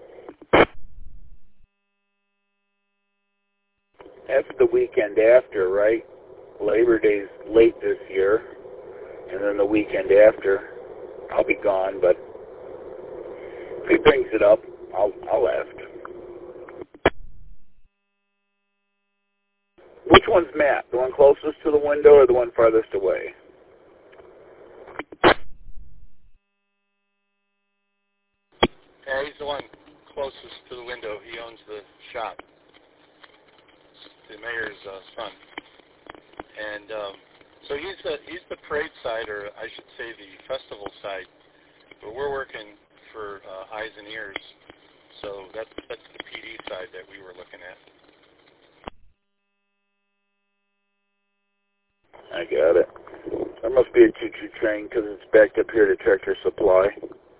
That's the weekend after, right? Labor Day's late this year, and then the weekend after, I'll be gone. But if he brings it up, I'll I'll ask. Which one's Matt? The one closest to the window or the one farthest away? Yeah, he's the one closest to the window. He owns the shop. The mayor's uh, son. And um, so he's the, he's the parade side, or I should say the festival side. But we're working for uh, eyes and ears. So that's, that's the P D side that we were looking at. I got it. There must be a choo-choo train because it's backed up here to Tractor Supply.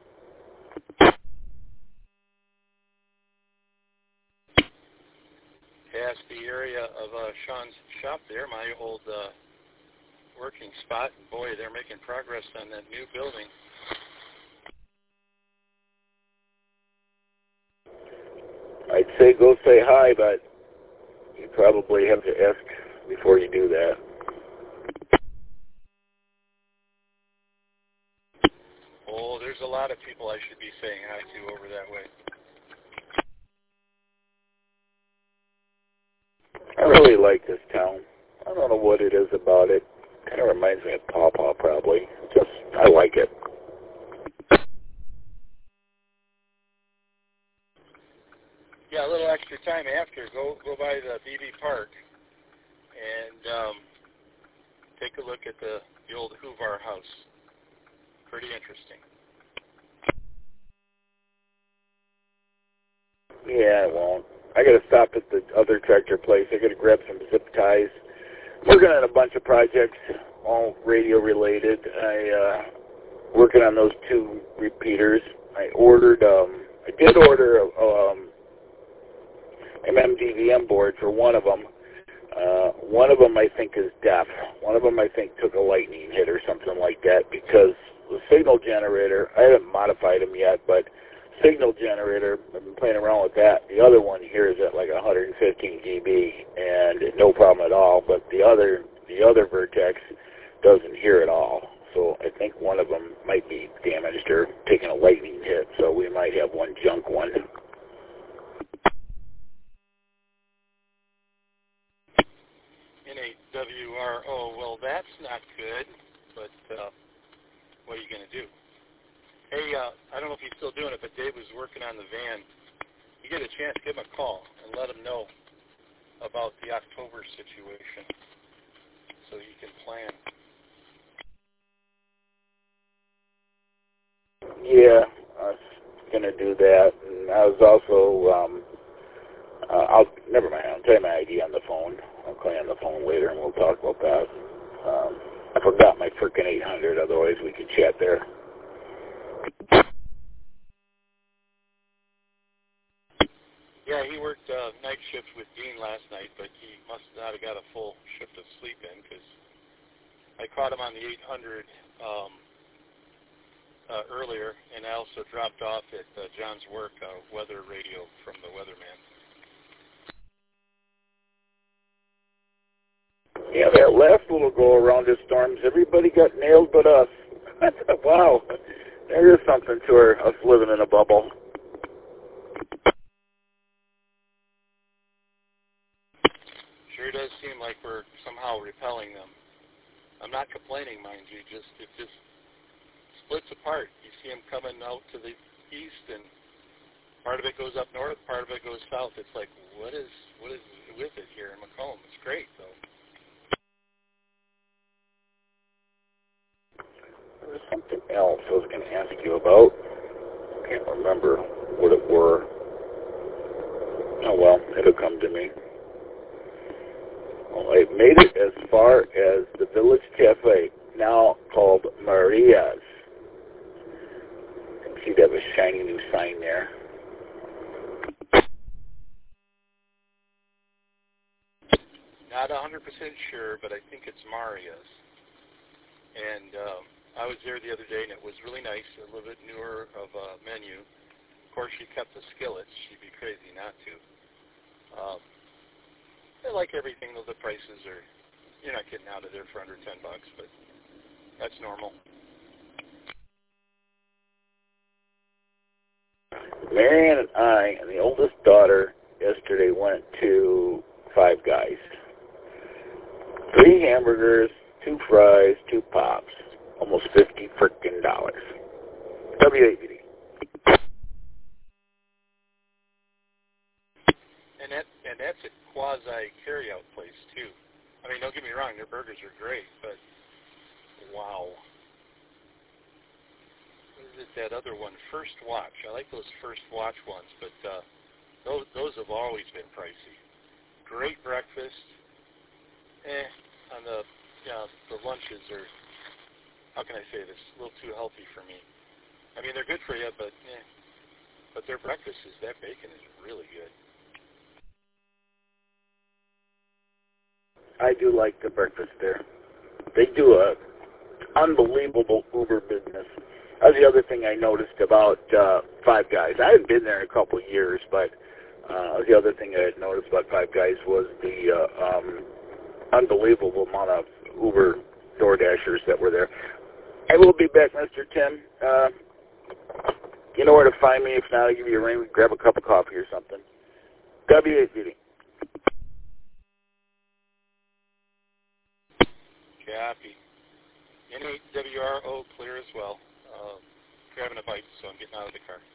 Past the area of uh, Sean's shop there, my old uh, working spot. And boy, they're making progress on that new building. I'd say go say hi, but you probably have to ask before you do that. Oh, there's a lot of people I should be saying hi to over that way. I really like this town. I don't know what it is about it. Kind of reminds me of Paw Paw, probably. Just, I like it. Yeah, a little extra time after, go go by the B B Park and um, take a look at the, the old Huvar house. Pretty interesting. Yeah, I won't. I got to stop at the other tractor place. I got to grab some zip ties. Working on a bunch of projects, all radio related. I uh, working on those two repeaters. I ordered. Um, I did order a, um, M M D V M board for one of them. Uh, one of them I think is deaf. One of them I think took a lightning hit or something like that because the signal generator, I haven't modified them yet, but signal generator, I've been playing around with that. The other one here is at like one hundred fifteen D B and no problem at all, but the other the other Vertex doesn't hear at all. So I think one of them might be damaged or taking a lightning hit, so we might have one junk one. N A W R O, well, that's not good, but uh, what are you going to do? Hey, uh, I don't know if he's still doing it, but Dave was working on the van. You get a chance, give him a call and let him know about the October situation so he can plan. Yeah, I was going to do that. And I was also, um, uh, I'll, never mind, I'll tell you my I D on the phone. I'll call you on the phone later and we'll talk about that. Um, I forgot my frickin' eight hundred, otherwise we could chat there. Yeah, he worked uh, night shift with Dean last night, but he must not have got a full shift of sleep in because I caught him on the eight hundred um, uh, earlier, and I also dropped off at uh, John's work, uh, weather radio from the weatherman. Yeah, that last little go around of storms, everybody got nailed but us. Wow, there is something to our, us living in a bubble. Sure does seem like we're somehow repelling them. I'm not complaining, mind you, just it just splits apart. You see them coming out to the east, and part of it goes up north, part of it goes south. It's like, what is what is with it here in Macomb? It's great, though. There's something else I was going to ask you about. I can't remember what it were. Oh, well, it'll come to me. Well, I made it as far as the Village Cafe, now called Maria's. You can see they have a shiny new sign there. Not one hundred percent sure, but I think it's Maria's. And um, I was there the other day, and it was really nice, a little bit newer of a menu. Of course, she kept the skillets. She'd be crazy not to. Um, I like everything, though the prices are, you're not getting out of there for under ten bucks, but that's normal. Marianne and I and the oldest daughter yesterday went to Five Guys. Three hamburgers, two fries, two pops. Almost fifty frickin' dollars. W A V D. And that and that's a quasi carryout place too. I mean, don't get me wrong, their burgers are great, but wow. What is it, that other one? First Watch. I like those First Watch ones, but uh, those those have always been pricey. Great breakfast. Eh, on the you know, the lunches are, how can I say this, a little too healthy for me. I mean, they're good for you, but eh. But their breakfast is, that bacon is really good. I do like the breakfast there. They do a unbelievable Uber business. That's the other thing I noticed about uh, Five Guys. I hadn't been there in a couple of years, but uh, the other thing I had noticed about Five Guys was the uh, um, unbelievable amount of Uber DoorDashers that were there. I will be back, Mister Tim. Uh, you know where to find me. If not, I'll give you a ring. We can grab a cup of coffee or something. W A V D. Copy. N eight W R O clear as well. Uh, grabbing a bite, so I'm getting out of the car.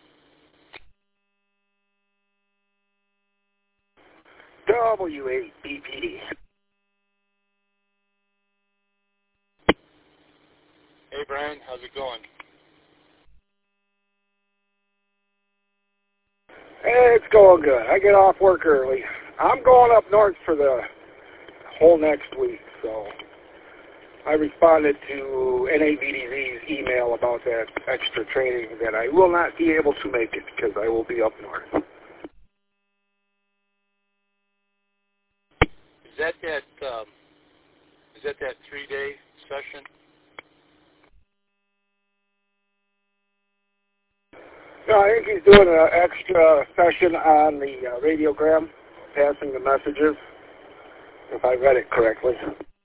W eight B P D. Hey, Brian, how's it going? Hey, it's going good. I get off work early. I'm going up north for the whole next week, so I responded to N A V D Z's email about that extra training that I will not be able to make it because I will be up north. Is that that, um, is that that three-day session? No, I think he's doing an extra session on the uh, radiogram, passing the messages, if I read it correctly.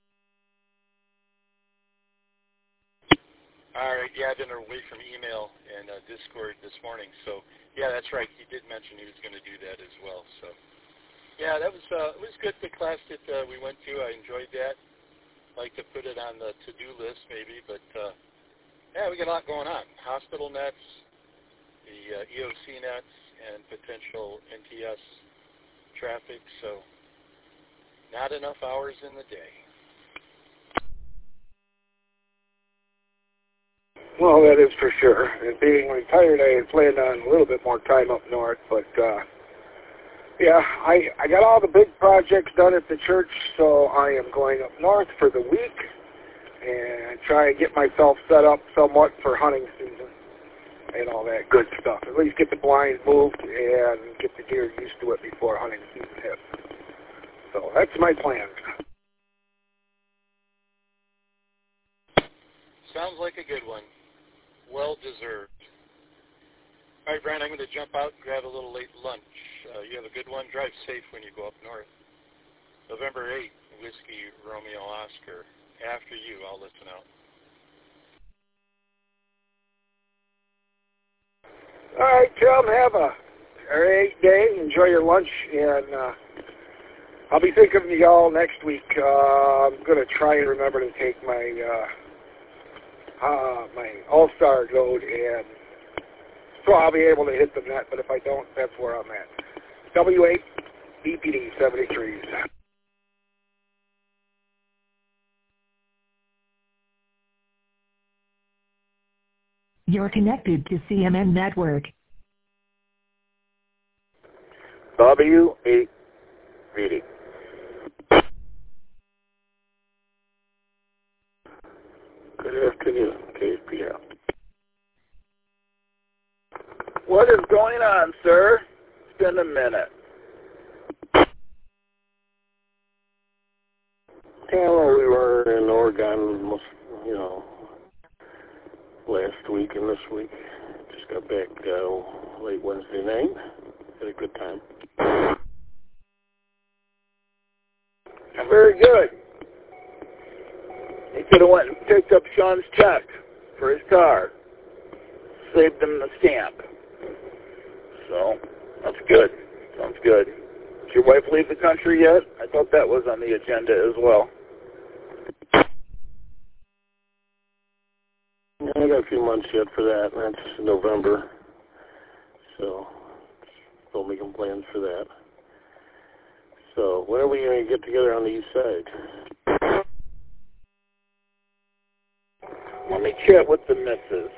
All right, yeah, I've been away from email and uh, Discord this morning, so yeah, that's right. He did mention he was going to do that as well. So yeah, that was uh, it was good. The class that uh, we went to, I enjoyed that. Like to put it on the to-do list maybe, but uh, yeah, we got a lot going on. Hospital nets, the uh, E O C nets, and potential N T S traffic. So not enough hours in the day. Well, that is for sure. And being retired, I had planned on a little bit more time up north, but uh, yeah, I I got all the big projects done at the church, so I am going up north for the week and try and get myself set up somewhat for hunting season and all that good stuff. At least get the blinds moved and get the deer used to it before hunting season hits. So that's my plan. Sounds like a good one. well deserved. All right, Brian, I'm going to jump out and grab a little late lunch. Uh, you have a good one. Drive safe when you go up north. November eighth, Whiskey Romeo Oscar. After you, I'll listen out. All right, Tim, have a great day. Enjoy your lunch, and uh, I'll be thinking of you all next week. Uh, I'm going to try and remember to take my uh, uh, my All-Star load, and so I'll be able to hit the net, but if I don't, that's where I'm at. W eight B P D seventy-threes. You're connected to C M N Network. W eight B D. Good afternoon, K P L. What is going on, sir? It's been a minute. Yeah, well, we were in Oregon, most, you know, last week and this week. Just got back uh, late Wednesday night. Had a good time. Very good. He could have went and picked up Sean's check for his car. Saved him the stamp. So, that's good. Sounds good. Did your wife leave the country yet? I thought that was on the agenda as well. Yeah, I got a few months yet for that. That's November. So, still making plans for that. So, when are we going to get together on the east side? Let me chat with the missus.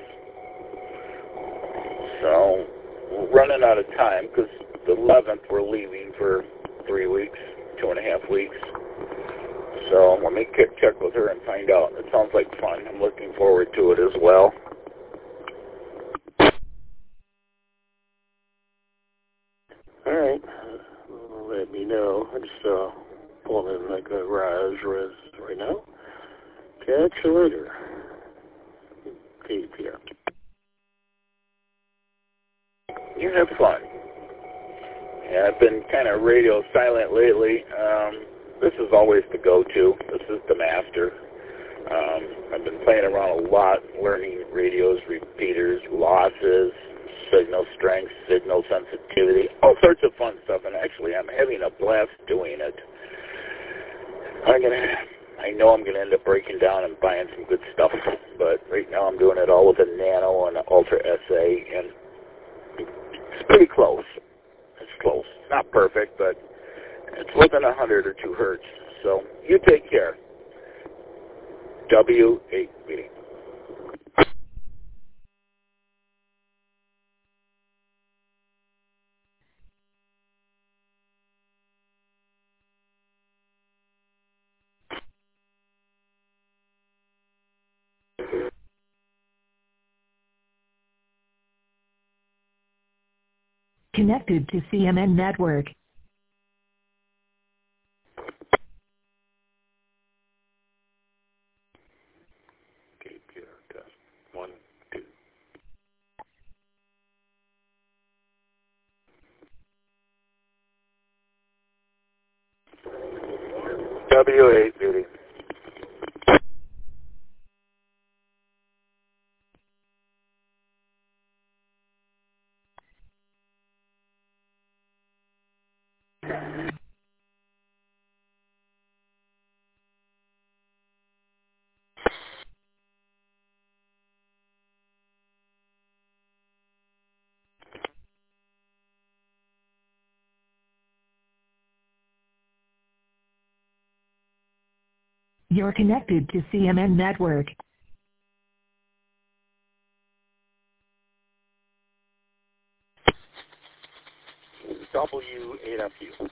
So, we're running out of time because the eleventh we're leaving for three weeks, two and a half weeks. So let me check with her and find out. It sounds like fun. I'm looking forward to it as well. All right. Well, let me know. I'm just uh, pulling in like a garage res right now. Catch you later. K P R. You have fun. Yeah, I've been kind of radio silent lately. Um, this is always the go-to. This is the master. Um, I've been playing around a lot, learning radios, repeaters, losses, signal strength, signal sensitivity, all sorts of fun stuff. And actually, I'm having a blast doing it. I'm gonna. I know I'm going to end up breaking down and buying some good stuff, but right now I'm doing it all with a Nano and an Ultra S A, and it's pretty close. It's close. Not perfect, but it's within one hundred or two hertz. So you take care. W eight B. Connected to C M N Network. K P R test. One, two. W eight B. You're connected to C M N Network. W eight F U.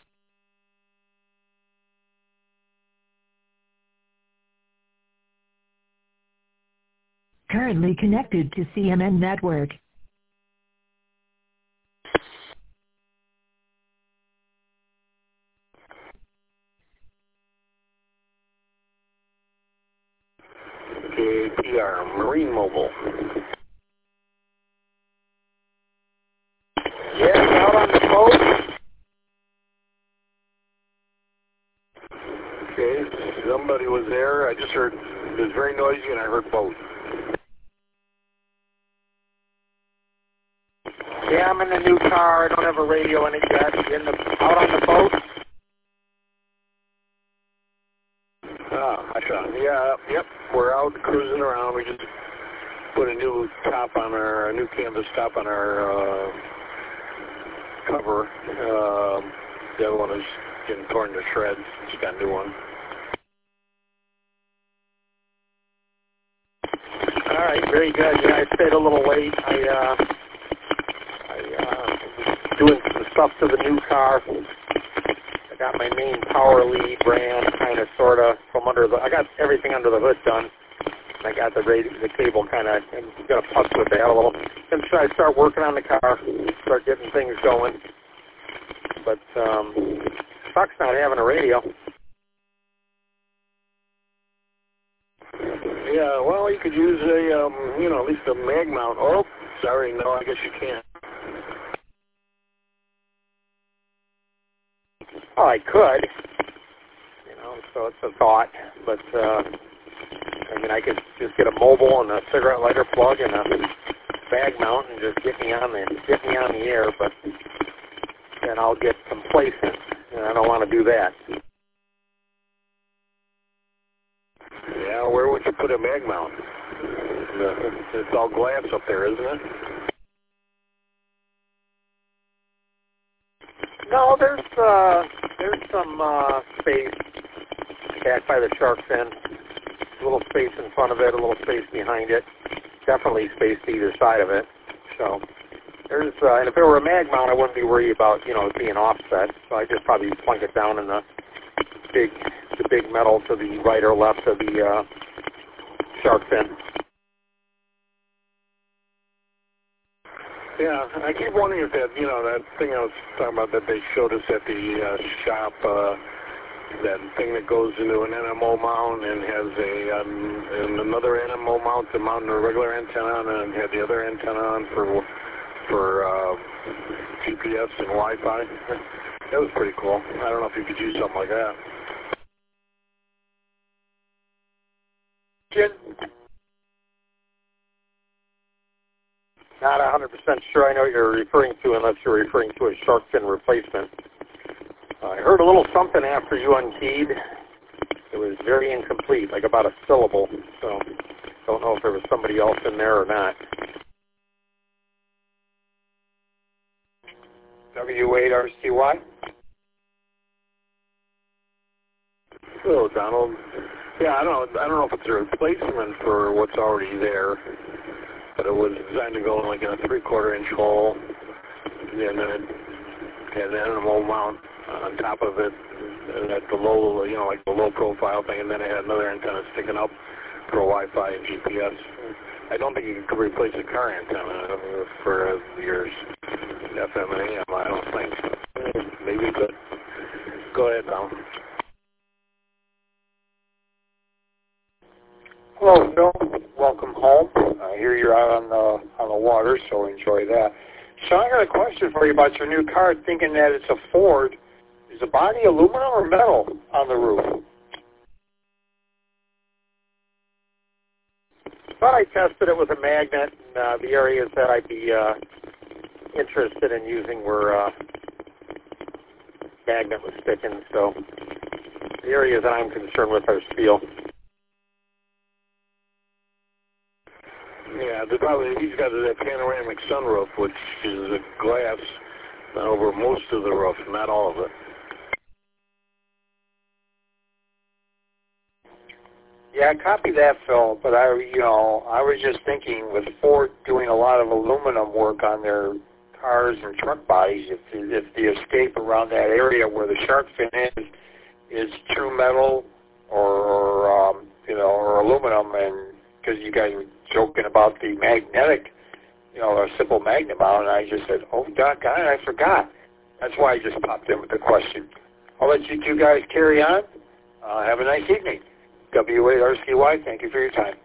Currently connected to C M N Network. K P R Marine Mobile. somebody was there. I just heard it was very noisy, and I heard both. Yeah, I'm in the new car. I don't have a radio in it yet. In the out on the boat. Ah, I saw. Yeah, yep. We're out cruising around. We just put a new top on our, a new canvas top on our uh, cover. Um, the other one is getting torn to shreds. Just got a new one. All right, very good. Yeah, I stayed a little late. I uh, I uh, was doing some stuff to the new car. I got my main power lead ran kind of sort of from under the. I got everything under the hood done. I got the radio, the cable kind of. I'm gonna fuss with that a little. Then should I start working on the car, start getting things going? But um, sucks not having a radio. Yeah, well, you could use a, um, you know, at least a mag mount. Oh, sorry, no, I guess you can't. Oh, I could. You know, so it's a thought. But, uh, I mean, I could just get a mobile and a cigarette lighter plug and a bag mount and just get me on the, get me on the air, but then I'll get complacent, and I don't want to do that. Yeah, where would you put a mag mount? It's all glass up there, isn't it? No, there's uh, there's some uh, space back by the shark fin. A little space in front of it, a little space behind it. Definitely space to either side of it. So there's, uh, and if it were a mag mount, I wouldn't be worried about, you know, it being offset. So I just probably plunk it down in the big, the big metal to the right or left of the uh, shark fin. Yeah, I keep wondering if that, you know, that thing I was talking about that they showed us at the uh, shop, uh, that thing that goes into an N M O mount and has a um, and another N M O mount to mount a regular antenna on, and had the other antenna on for for uh, G P S and Wi-Fi. That was pretty cool. I don't know if you could use something like that. Jen? Not one hundred percent sure I know what you're referring to unless you're referring to a shark fin replacement. Uh, I heard a little something after you unkeyed. It was very incomplete, like about a syllable. So don't know if there was somebody else in there or not. W eight R C Y? Hello, Donald. Yeah, I don't know. I don't know if it's a replacement for what's already there, but it was designed to go in like in a three-quarter inch hole, and then it had an N M O mount on top of it, and at the low, you know, like the low profile thing, and then it had another antenna sticking up for Wi-Fi and G P S. I don't think you could replace a car antenna for your F M and A M. I don't think. Maybe you could. Go ahead, Tom. Hello, Phil. Welcome home. I hear you're out on the on the water, so enjoy that. So I got a question for you about your new car. Thinking that it's a Ford, is the body aluminum or metal on the roof? Thought I tested it with a magnet, and uh, the areas that I'd be uh, interested in using were uh, magnet was sticking. So the areas that I'm concerned with are steel. Yeah, the probably he's got that panoramic sunroof, which is a glass over most of the roof, not all of it. Yeah, I copy that, Phil. But I, you know, I was just thinking with Ford doing a lot of aluminum work on their cars and truck bodies, if if the escape around that area where the shark fin is is true metal or, or um, you know, or aluminum, and because you guys were joking about the magnetic, you know, a simple magnet mount, and I just said, oh, doggone it, I forgot. That's why I just popped in with the question. I'll let you two guys carry on. Uh, have a nice evening. W eight R C Y, thank you for your time.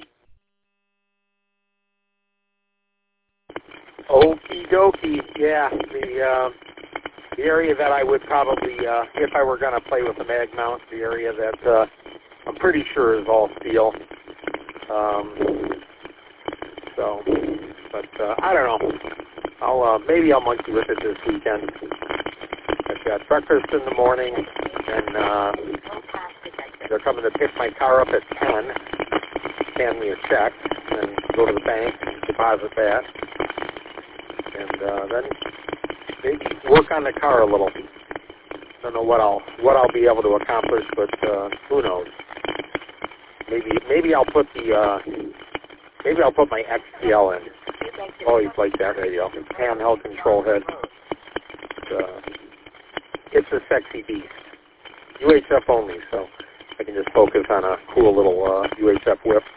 Okie dokie. Yeah, the uh, the area that I would probably, uh, if I were going to play with the mag mount, the area that uh, I'm pretty sure is all steel. Um, so, but uh, I don't know. I'll uh, maybe I'll monkey with it this weekend. I've got breakfast in the morning, and uh, they're coming to pick my car up at ten, hand me a check, and go to the bank and deposit that, and uh, then maybe work on the car a little. Don't know what I'll what I'll be able to accomplish, but uh, who knows? Maybe maybe I'll put the uh, maybe I'll put my X T L in. Always like that radio, handheld control head. Uh, it's a sexy beast. U H F only, so I can just focus on a cool little uh, U H F whip.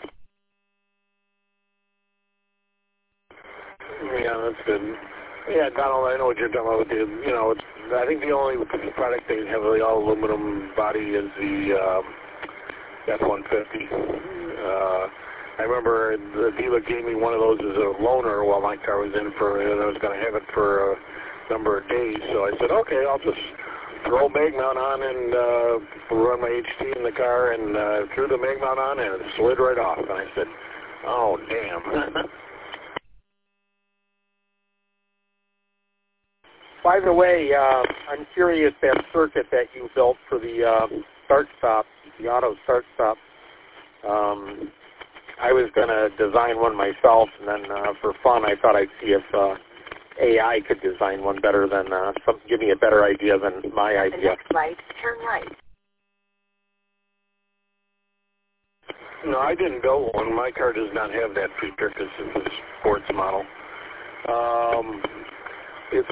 Yeah, that's good. Yeah, Donald, I know what you're talking about. The, you know, it's, I think the only product they have the all aluminum body is the um, F one fifty. Uh, I remember the dealer gave me one of those as a loaner while my car was in for, and I was going to have it for a number of days. So I said, okay, I'll just throw mag mount on and uh, run my H T in the car, and uh, threw the mag mount on, and it slid right off. And I said, oh, damn. By the way, uh, I'm curious, that circuit that you built for the uh, start-stop, the auto start-stop, um, I was going to design one myself, and then uh, for fun, I thought I'd see if uh, A I could design one better than, uh, some, give me a better idea than my idea. The next light, turn right. No, I didn't build one. My car does not have that feature because it's a sports model. Um, it's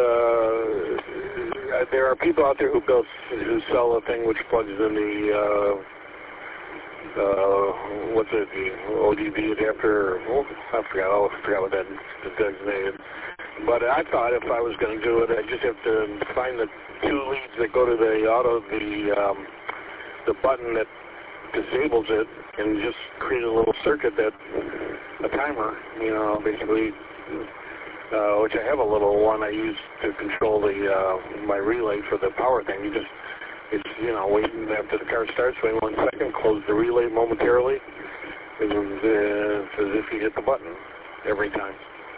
uh, there are people out there who build who sell a thing which plugs in the uh, uh, what's it the O D B adapter? Oh, I forgot. Oh, I forgot what that designated. But I thought if I was going to do it, I just have to find the two leads that go to the auto the um, the button that disables it, and just create a little circuit that a timer, you know, basically. Uh, which I have a little one I use to control the uh, my relay for the power thing. You just, it's, you know, waiting after the car starts, wait one second, close the relay momentarily. It's uh, as if you hit the button every time.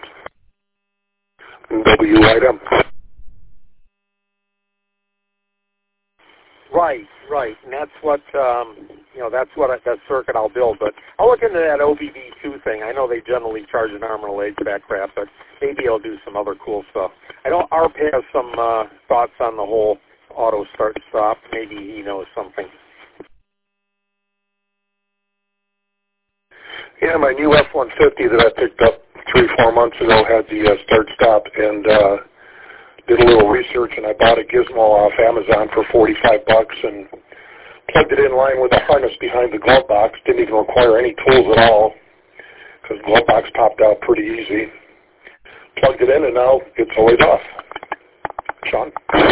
W item. Right, right, and that's what um, you know. That's what I, that circuit I'll build. But I'll look into that O B D two thing. I know they generally charge an arm and a leg for that crap, but maybe I'll do some other cool stuff. I know Arp has some uh, thoughts on the whole auto start stop. Maybe he knows something. Yeah, my new F one fifty that I picked up three, four months ago had the uh, start stop, and uh, did a little research, and I bought a gizmo off Amazon for forty-five bucks and plugged it in line with the harness behind the glove box. Didn't even require any tools at all because the glove box popped out pretty easy. Plugged it in, and now it's always off. Sean?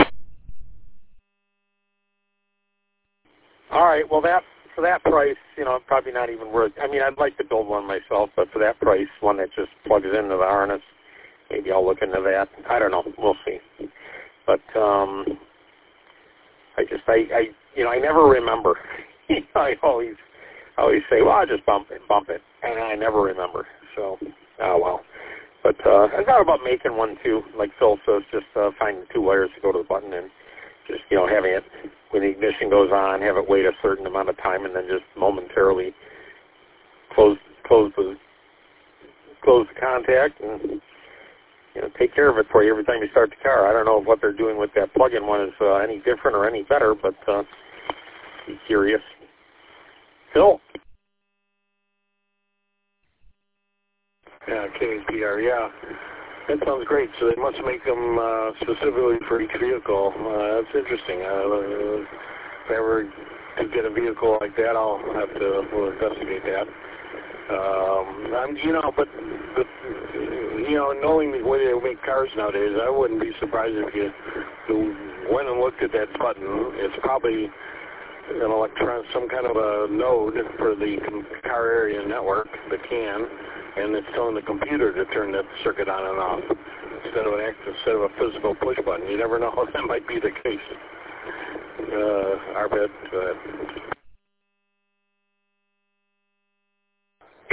All right, well, that for that price, you know, probably not even worth. I mean, I'd like to build one myself, but for that price, one that just plugs into the harness, maybe I'll look into that. I don't know. We'll see. But um, I just, I, I, you know, I never remember. I always, I always say, well, I'll just bump it, bump it, and I never remember. So, oh well. But uh, I thought about making one too, like Phil says, just uh, finding two wires to go to the button and just, you know, having it when the ignition goes on, have it wait a certain amount of time, and then just momentarily close, close the, close the contact and, you know, take care of it for you every time you start the car. I don't know if what they're doing with that plug-in one is uh, any different or any better, but uh, be curious. Phil? Yeah, K P R, yeah. That sounds great. So they must make them uh, specifically for each vehicle. Uh, that's interesting. Uh, if I ever to get a vehicle like that, I'll have to we'll investigate that. Um, I'm, you know, but, but you know, knowing the way they make cars nowadays, I wouldn't be surprised if you, you went and looked at that button. It's probably an electron, some kind of a node for the car area network, the C A N, and it's telling the computer to turn that circuit on and off instead of an act, instead of a physical push button. You never know how that might be the case. Uh, Arbet, uh,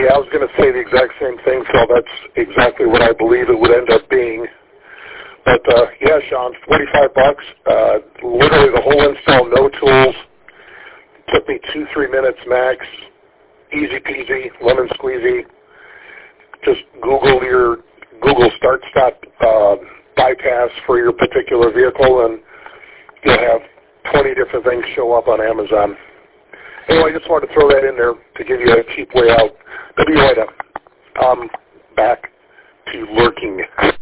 Yeah, I was going to say the exact same thing, so that's exactly what I believe it would end up being. But, uh, yeah, Sean, forty-five bucks, uh, literally the whole install, no tools. Took me two, three minutes max. Easy peasy, lemon squeezy. Just Google your Google start stop uh, bypass for your particular vehicle, and you'll have twenty different things show up on Amazon. Anyway, I just wanted to throw that in there to give you a cheap way out. W I D A. Um, back to lurking.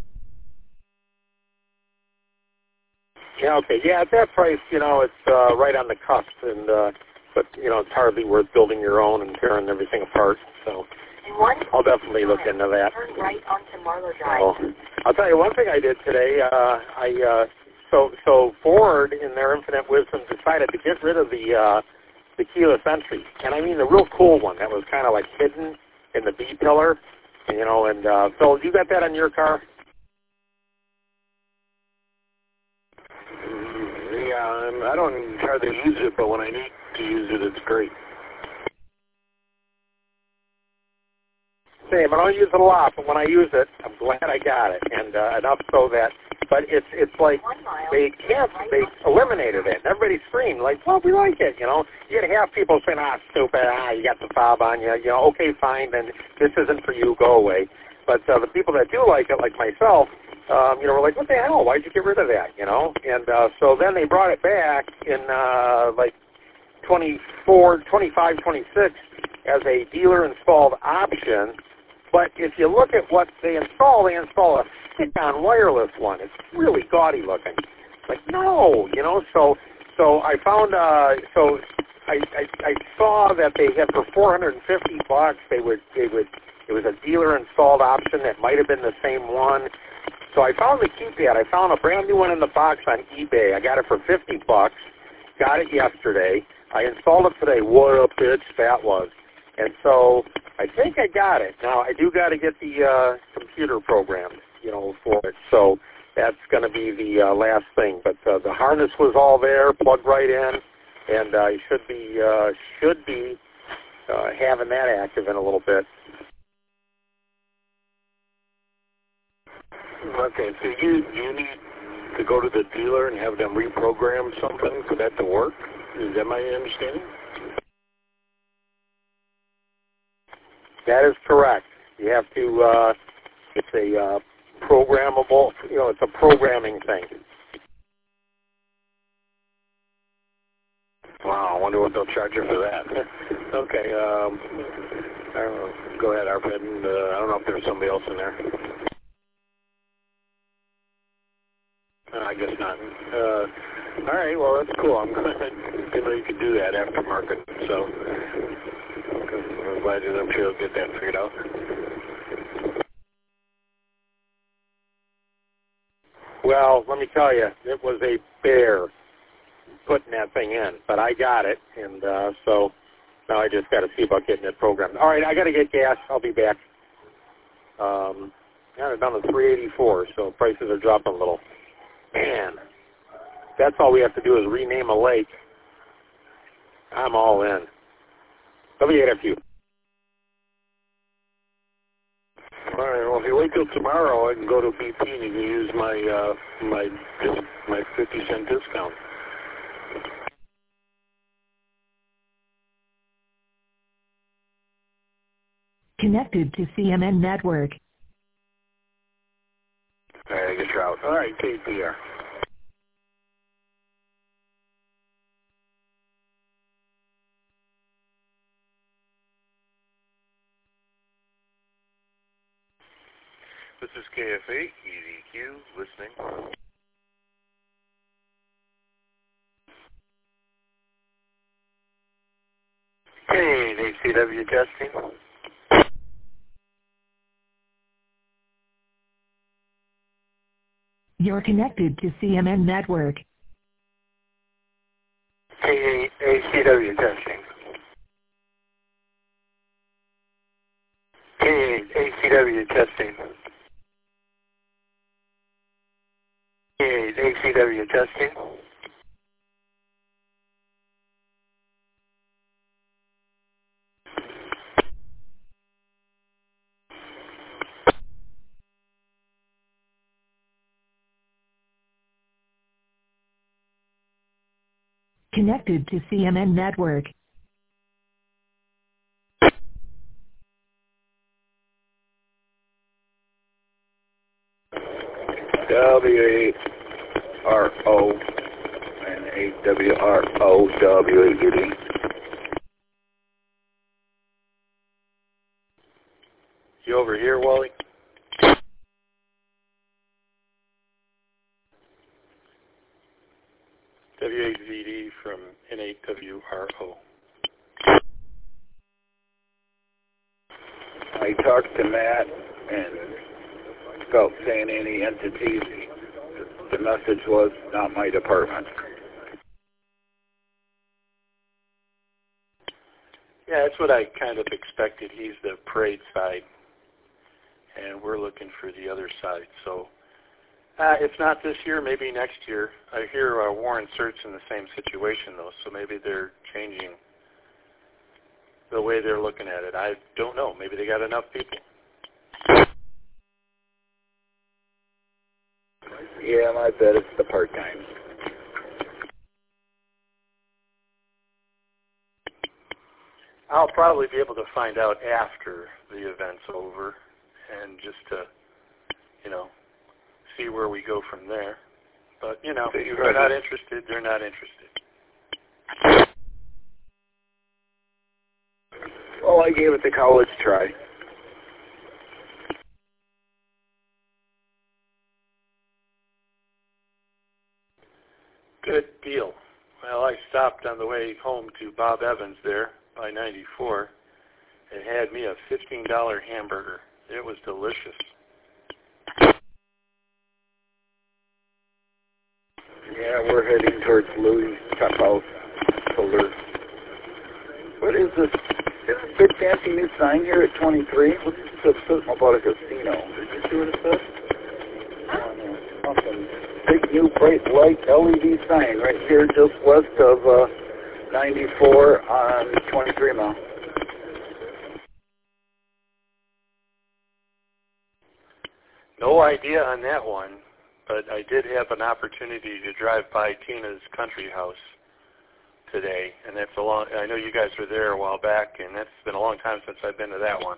Yeah, okay. Yeah, at that price, you know, it's uh, right on the cusp, and uh, but, you know, it's hardly worth building your own and tearing everything apart. So I'll definitely look into that. Turn right onto Marlow Drive. So, I'll tell you one thing I did today. Uh, I uh, so so Ford, in their infinite wisdom, decided to get rid of the uh, the keyless entry, and I mean the real cool one that was kind of like hidden in the B pillar, you know. And uh, Phil, you got that on your car? Yeah, and I don't hardly use it, but when I need to use it, it's great. Same. I don't use it a lot, but when I use it, I'm glad I got it, and uh, enough so that. But it's it's like they can't they eliminated it. And everybody screamed like, "Well, we like it," you know. You get half people saying, "Ah, stupid! Ah, you got the fob on you." You know, okay, fine, then this isn't for you. Go away. But uh, the people that do like it, like myself, um, you know, were like, "What the hell? Why'd you get rid of that?" You know. And uh, so then they brought it back in uh, like twenty-four, twenty-five, twenty-six as a dealer-installed option. But if you look at what they install, they install a stick-on wireless one. It's really gaudy looking. Like, no, you know. So, so I found. Uh, so I, I I saw that they had for four hundred and fifty bucks. They would they would. It was a dealer-installed option that might have been the same one. So I found the keypad. I found a brand new one in the box on eBay. I got it for fifty bucks. Got it yesterday. I installed it today. What a bitch that was. And so I think I got it. Now, I do got to get the uh, computer programmed, you know, for it. So that's going to be the uh, last thing. But uh, the harness was all there, plugged right in, and I should be uh, should be uh, having that active in a little bit. Okay, so you you need to go to the dealer and have them reprogram something for that to work? Is that my understanding? That is correct. You have to, uh, it's a uh, programmable, you know, it's a programming thing. Wow, I wonder what they'll charge you for that. Okay, um, I don't know. Go ahead, Arpid. And, uh, I don't know if there's somebody else in there. Uh, I guess not. Uh, all right, well, that's cool. I'm glad you know you could do that aftermarket, so I'm glad you, I'm sure you'll get that figured out. Well, let me tell you, it was a bear putting that thing in, but I got it, and uh, so now I just got to see about getting it programmed. All right, I got to get gas. I'll be back. Um, got it down to three eighty-four, so prices are dropping a little. Man, that's all we have to do is rename a lake. I'm all in. W eight F U. All right. Well, if you wait till tomorrow, I can go to B P and you can use my uh, my dis- my fifty cent discount. Connected to C M N Network. All right, I guess you're out. All right, K P R. This is K F A, E D Q, listening. Hey, A C W testing. You're connected to C M N Network. Hey, A C W testing. Hey, A C W testing. Hey, A C W testing. Connected to C M N Network. W A R O and A W R O W A B D. You over here, Wally? W A V D from N A W R O. I talked to Matt and without saying any entities, the message was not my department. Yeah, that's what I kind of expected. He's the parade side, and we're looking for the other side. So uh, if not this year, maybe next year. I hear uh, Warren Surt's in the same situation, though, so maybe they're changing the way they're looking at it. I don't know. Maybe they got enough people. Yeah, I bet it's the part-time. I'll probably be able to find out after the event's over and just to, you know, see where we go from there. But, you know, if they're not interested, they're not interested. Well, I gave it the college try. Good deal. Well, I stopped on the way home to Bob Evans there by ninety-four. It had me a fifteen dollar hamburger. It was delicious. Yeah, we're heading towards Louis Cup House. Solar. What is this? This big fancy new sign here at twenty-three. What's this? Something about a casino. Did you see what it says? Oh, no. Something. Big new bright light L E D sign right here just west of uh, ninety-four on twenty-three mile. No idea on that one, but I did have an opportunity to drive by Tina's country house today, and that's a long. I know you guys were there a while back, and that's been a long time since I've been to that one.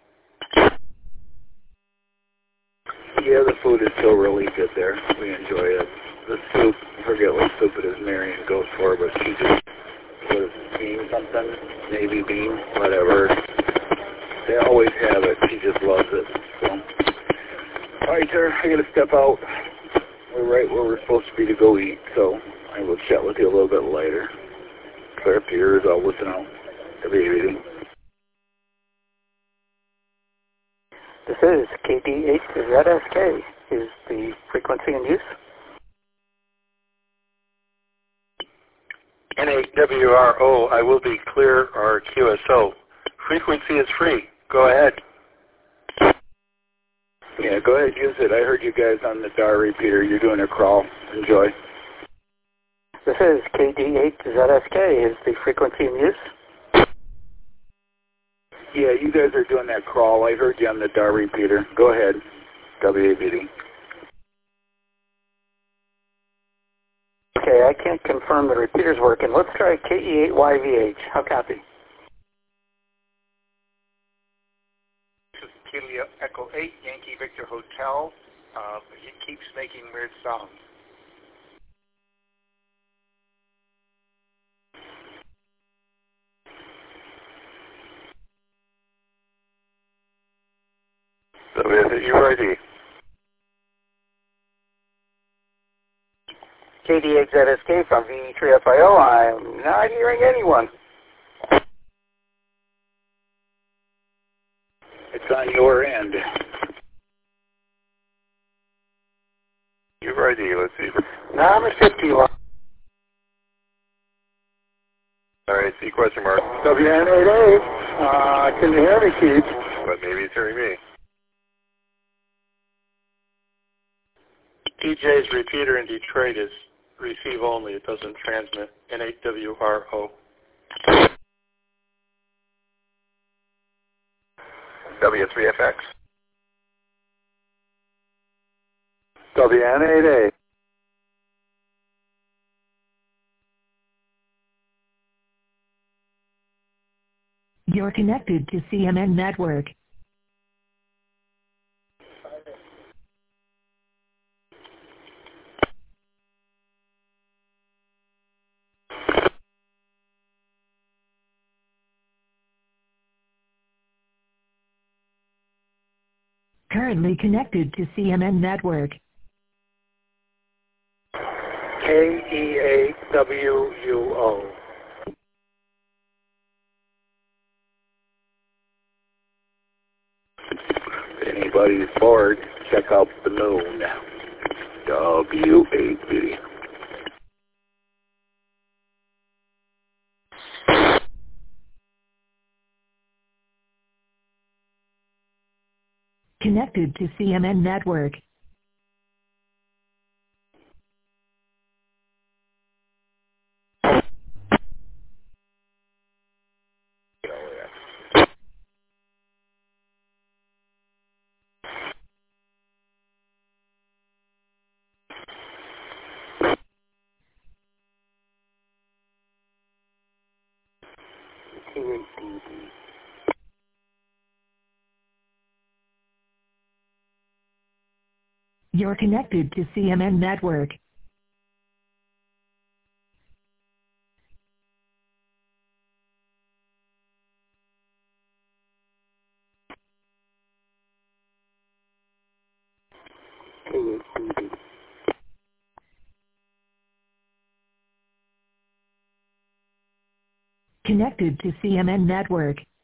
Yeah, the food is still really good there. We enjoy it. The soup, I forget what soup it is Marion goes for, but she just, what is it, bean something? Navy bean, whatever. They always have it. She just loves it. So, all right, sir, I got to step out. We're right where we're supposed to be to go eat, so I will chat with you a little bit later. Claire Peters, I'll listen out. W A V D. This is K D eight Z S K. Is the frequency in use? N A W R O, I will be clear, or Q S O. Frequency is free. Go ahead. Yeah, go ahead, use it. I heard you guys on the D A R repeater. You're doing a crawl. Enjoy. This is K D eight Z S K. Is the frequency in use? Yeah, you guys are doing that crawl. I heard you on the D A R repeater. Go ahead. W A V D. Okay, I can't confirm the repeater's working. Let's try K E eight Y V H. How copy? This is Kilo Echo eight, Yankee Victor Hotel. Uh, he keeps making weird sounds. W S U R D. K D eight Z S K from V three F I O. I'm not hearing anyone. It's on your end. U R D, let's see. No, I'm at fifty. All right, see question mark. W N eight eight. Uh, can you hear me, Keith? But maybe it's hearing me. P J's repeater in Detroit is receive only. It doesn't transmit. N A W R O. W three F X. W N eight eight. You're connected to C M N Network. Currently connected to C M N Network. K E A W U O. If anybody's bored, check out the moon. W eight B. Connected to C M N Network. You're connected to C M N Network. Connected to C M N Network.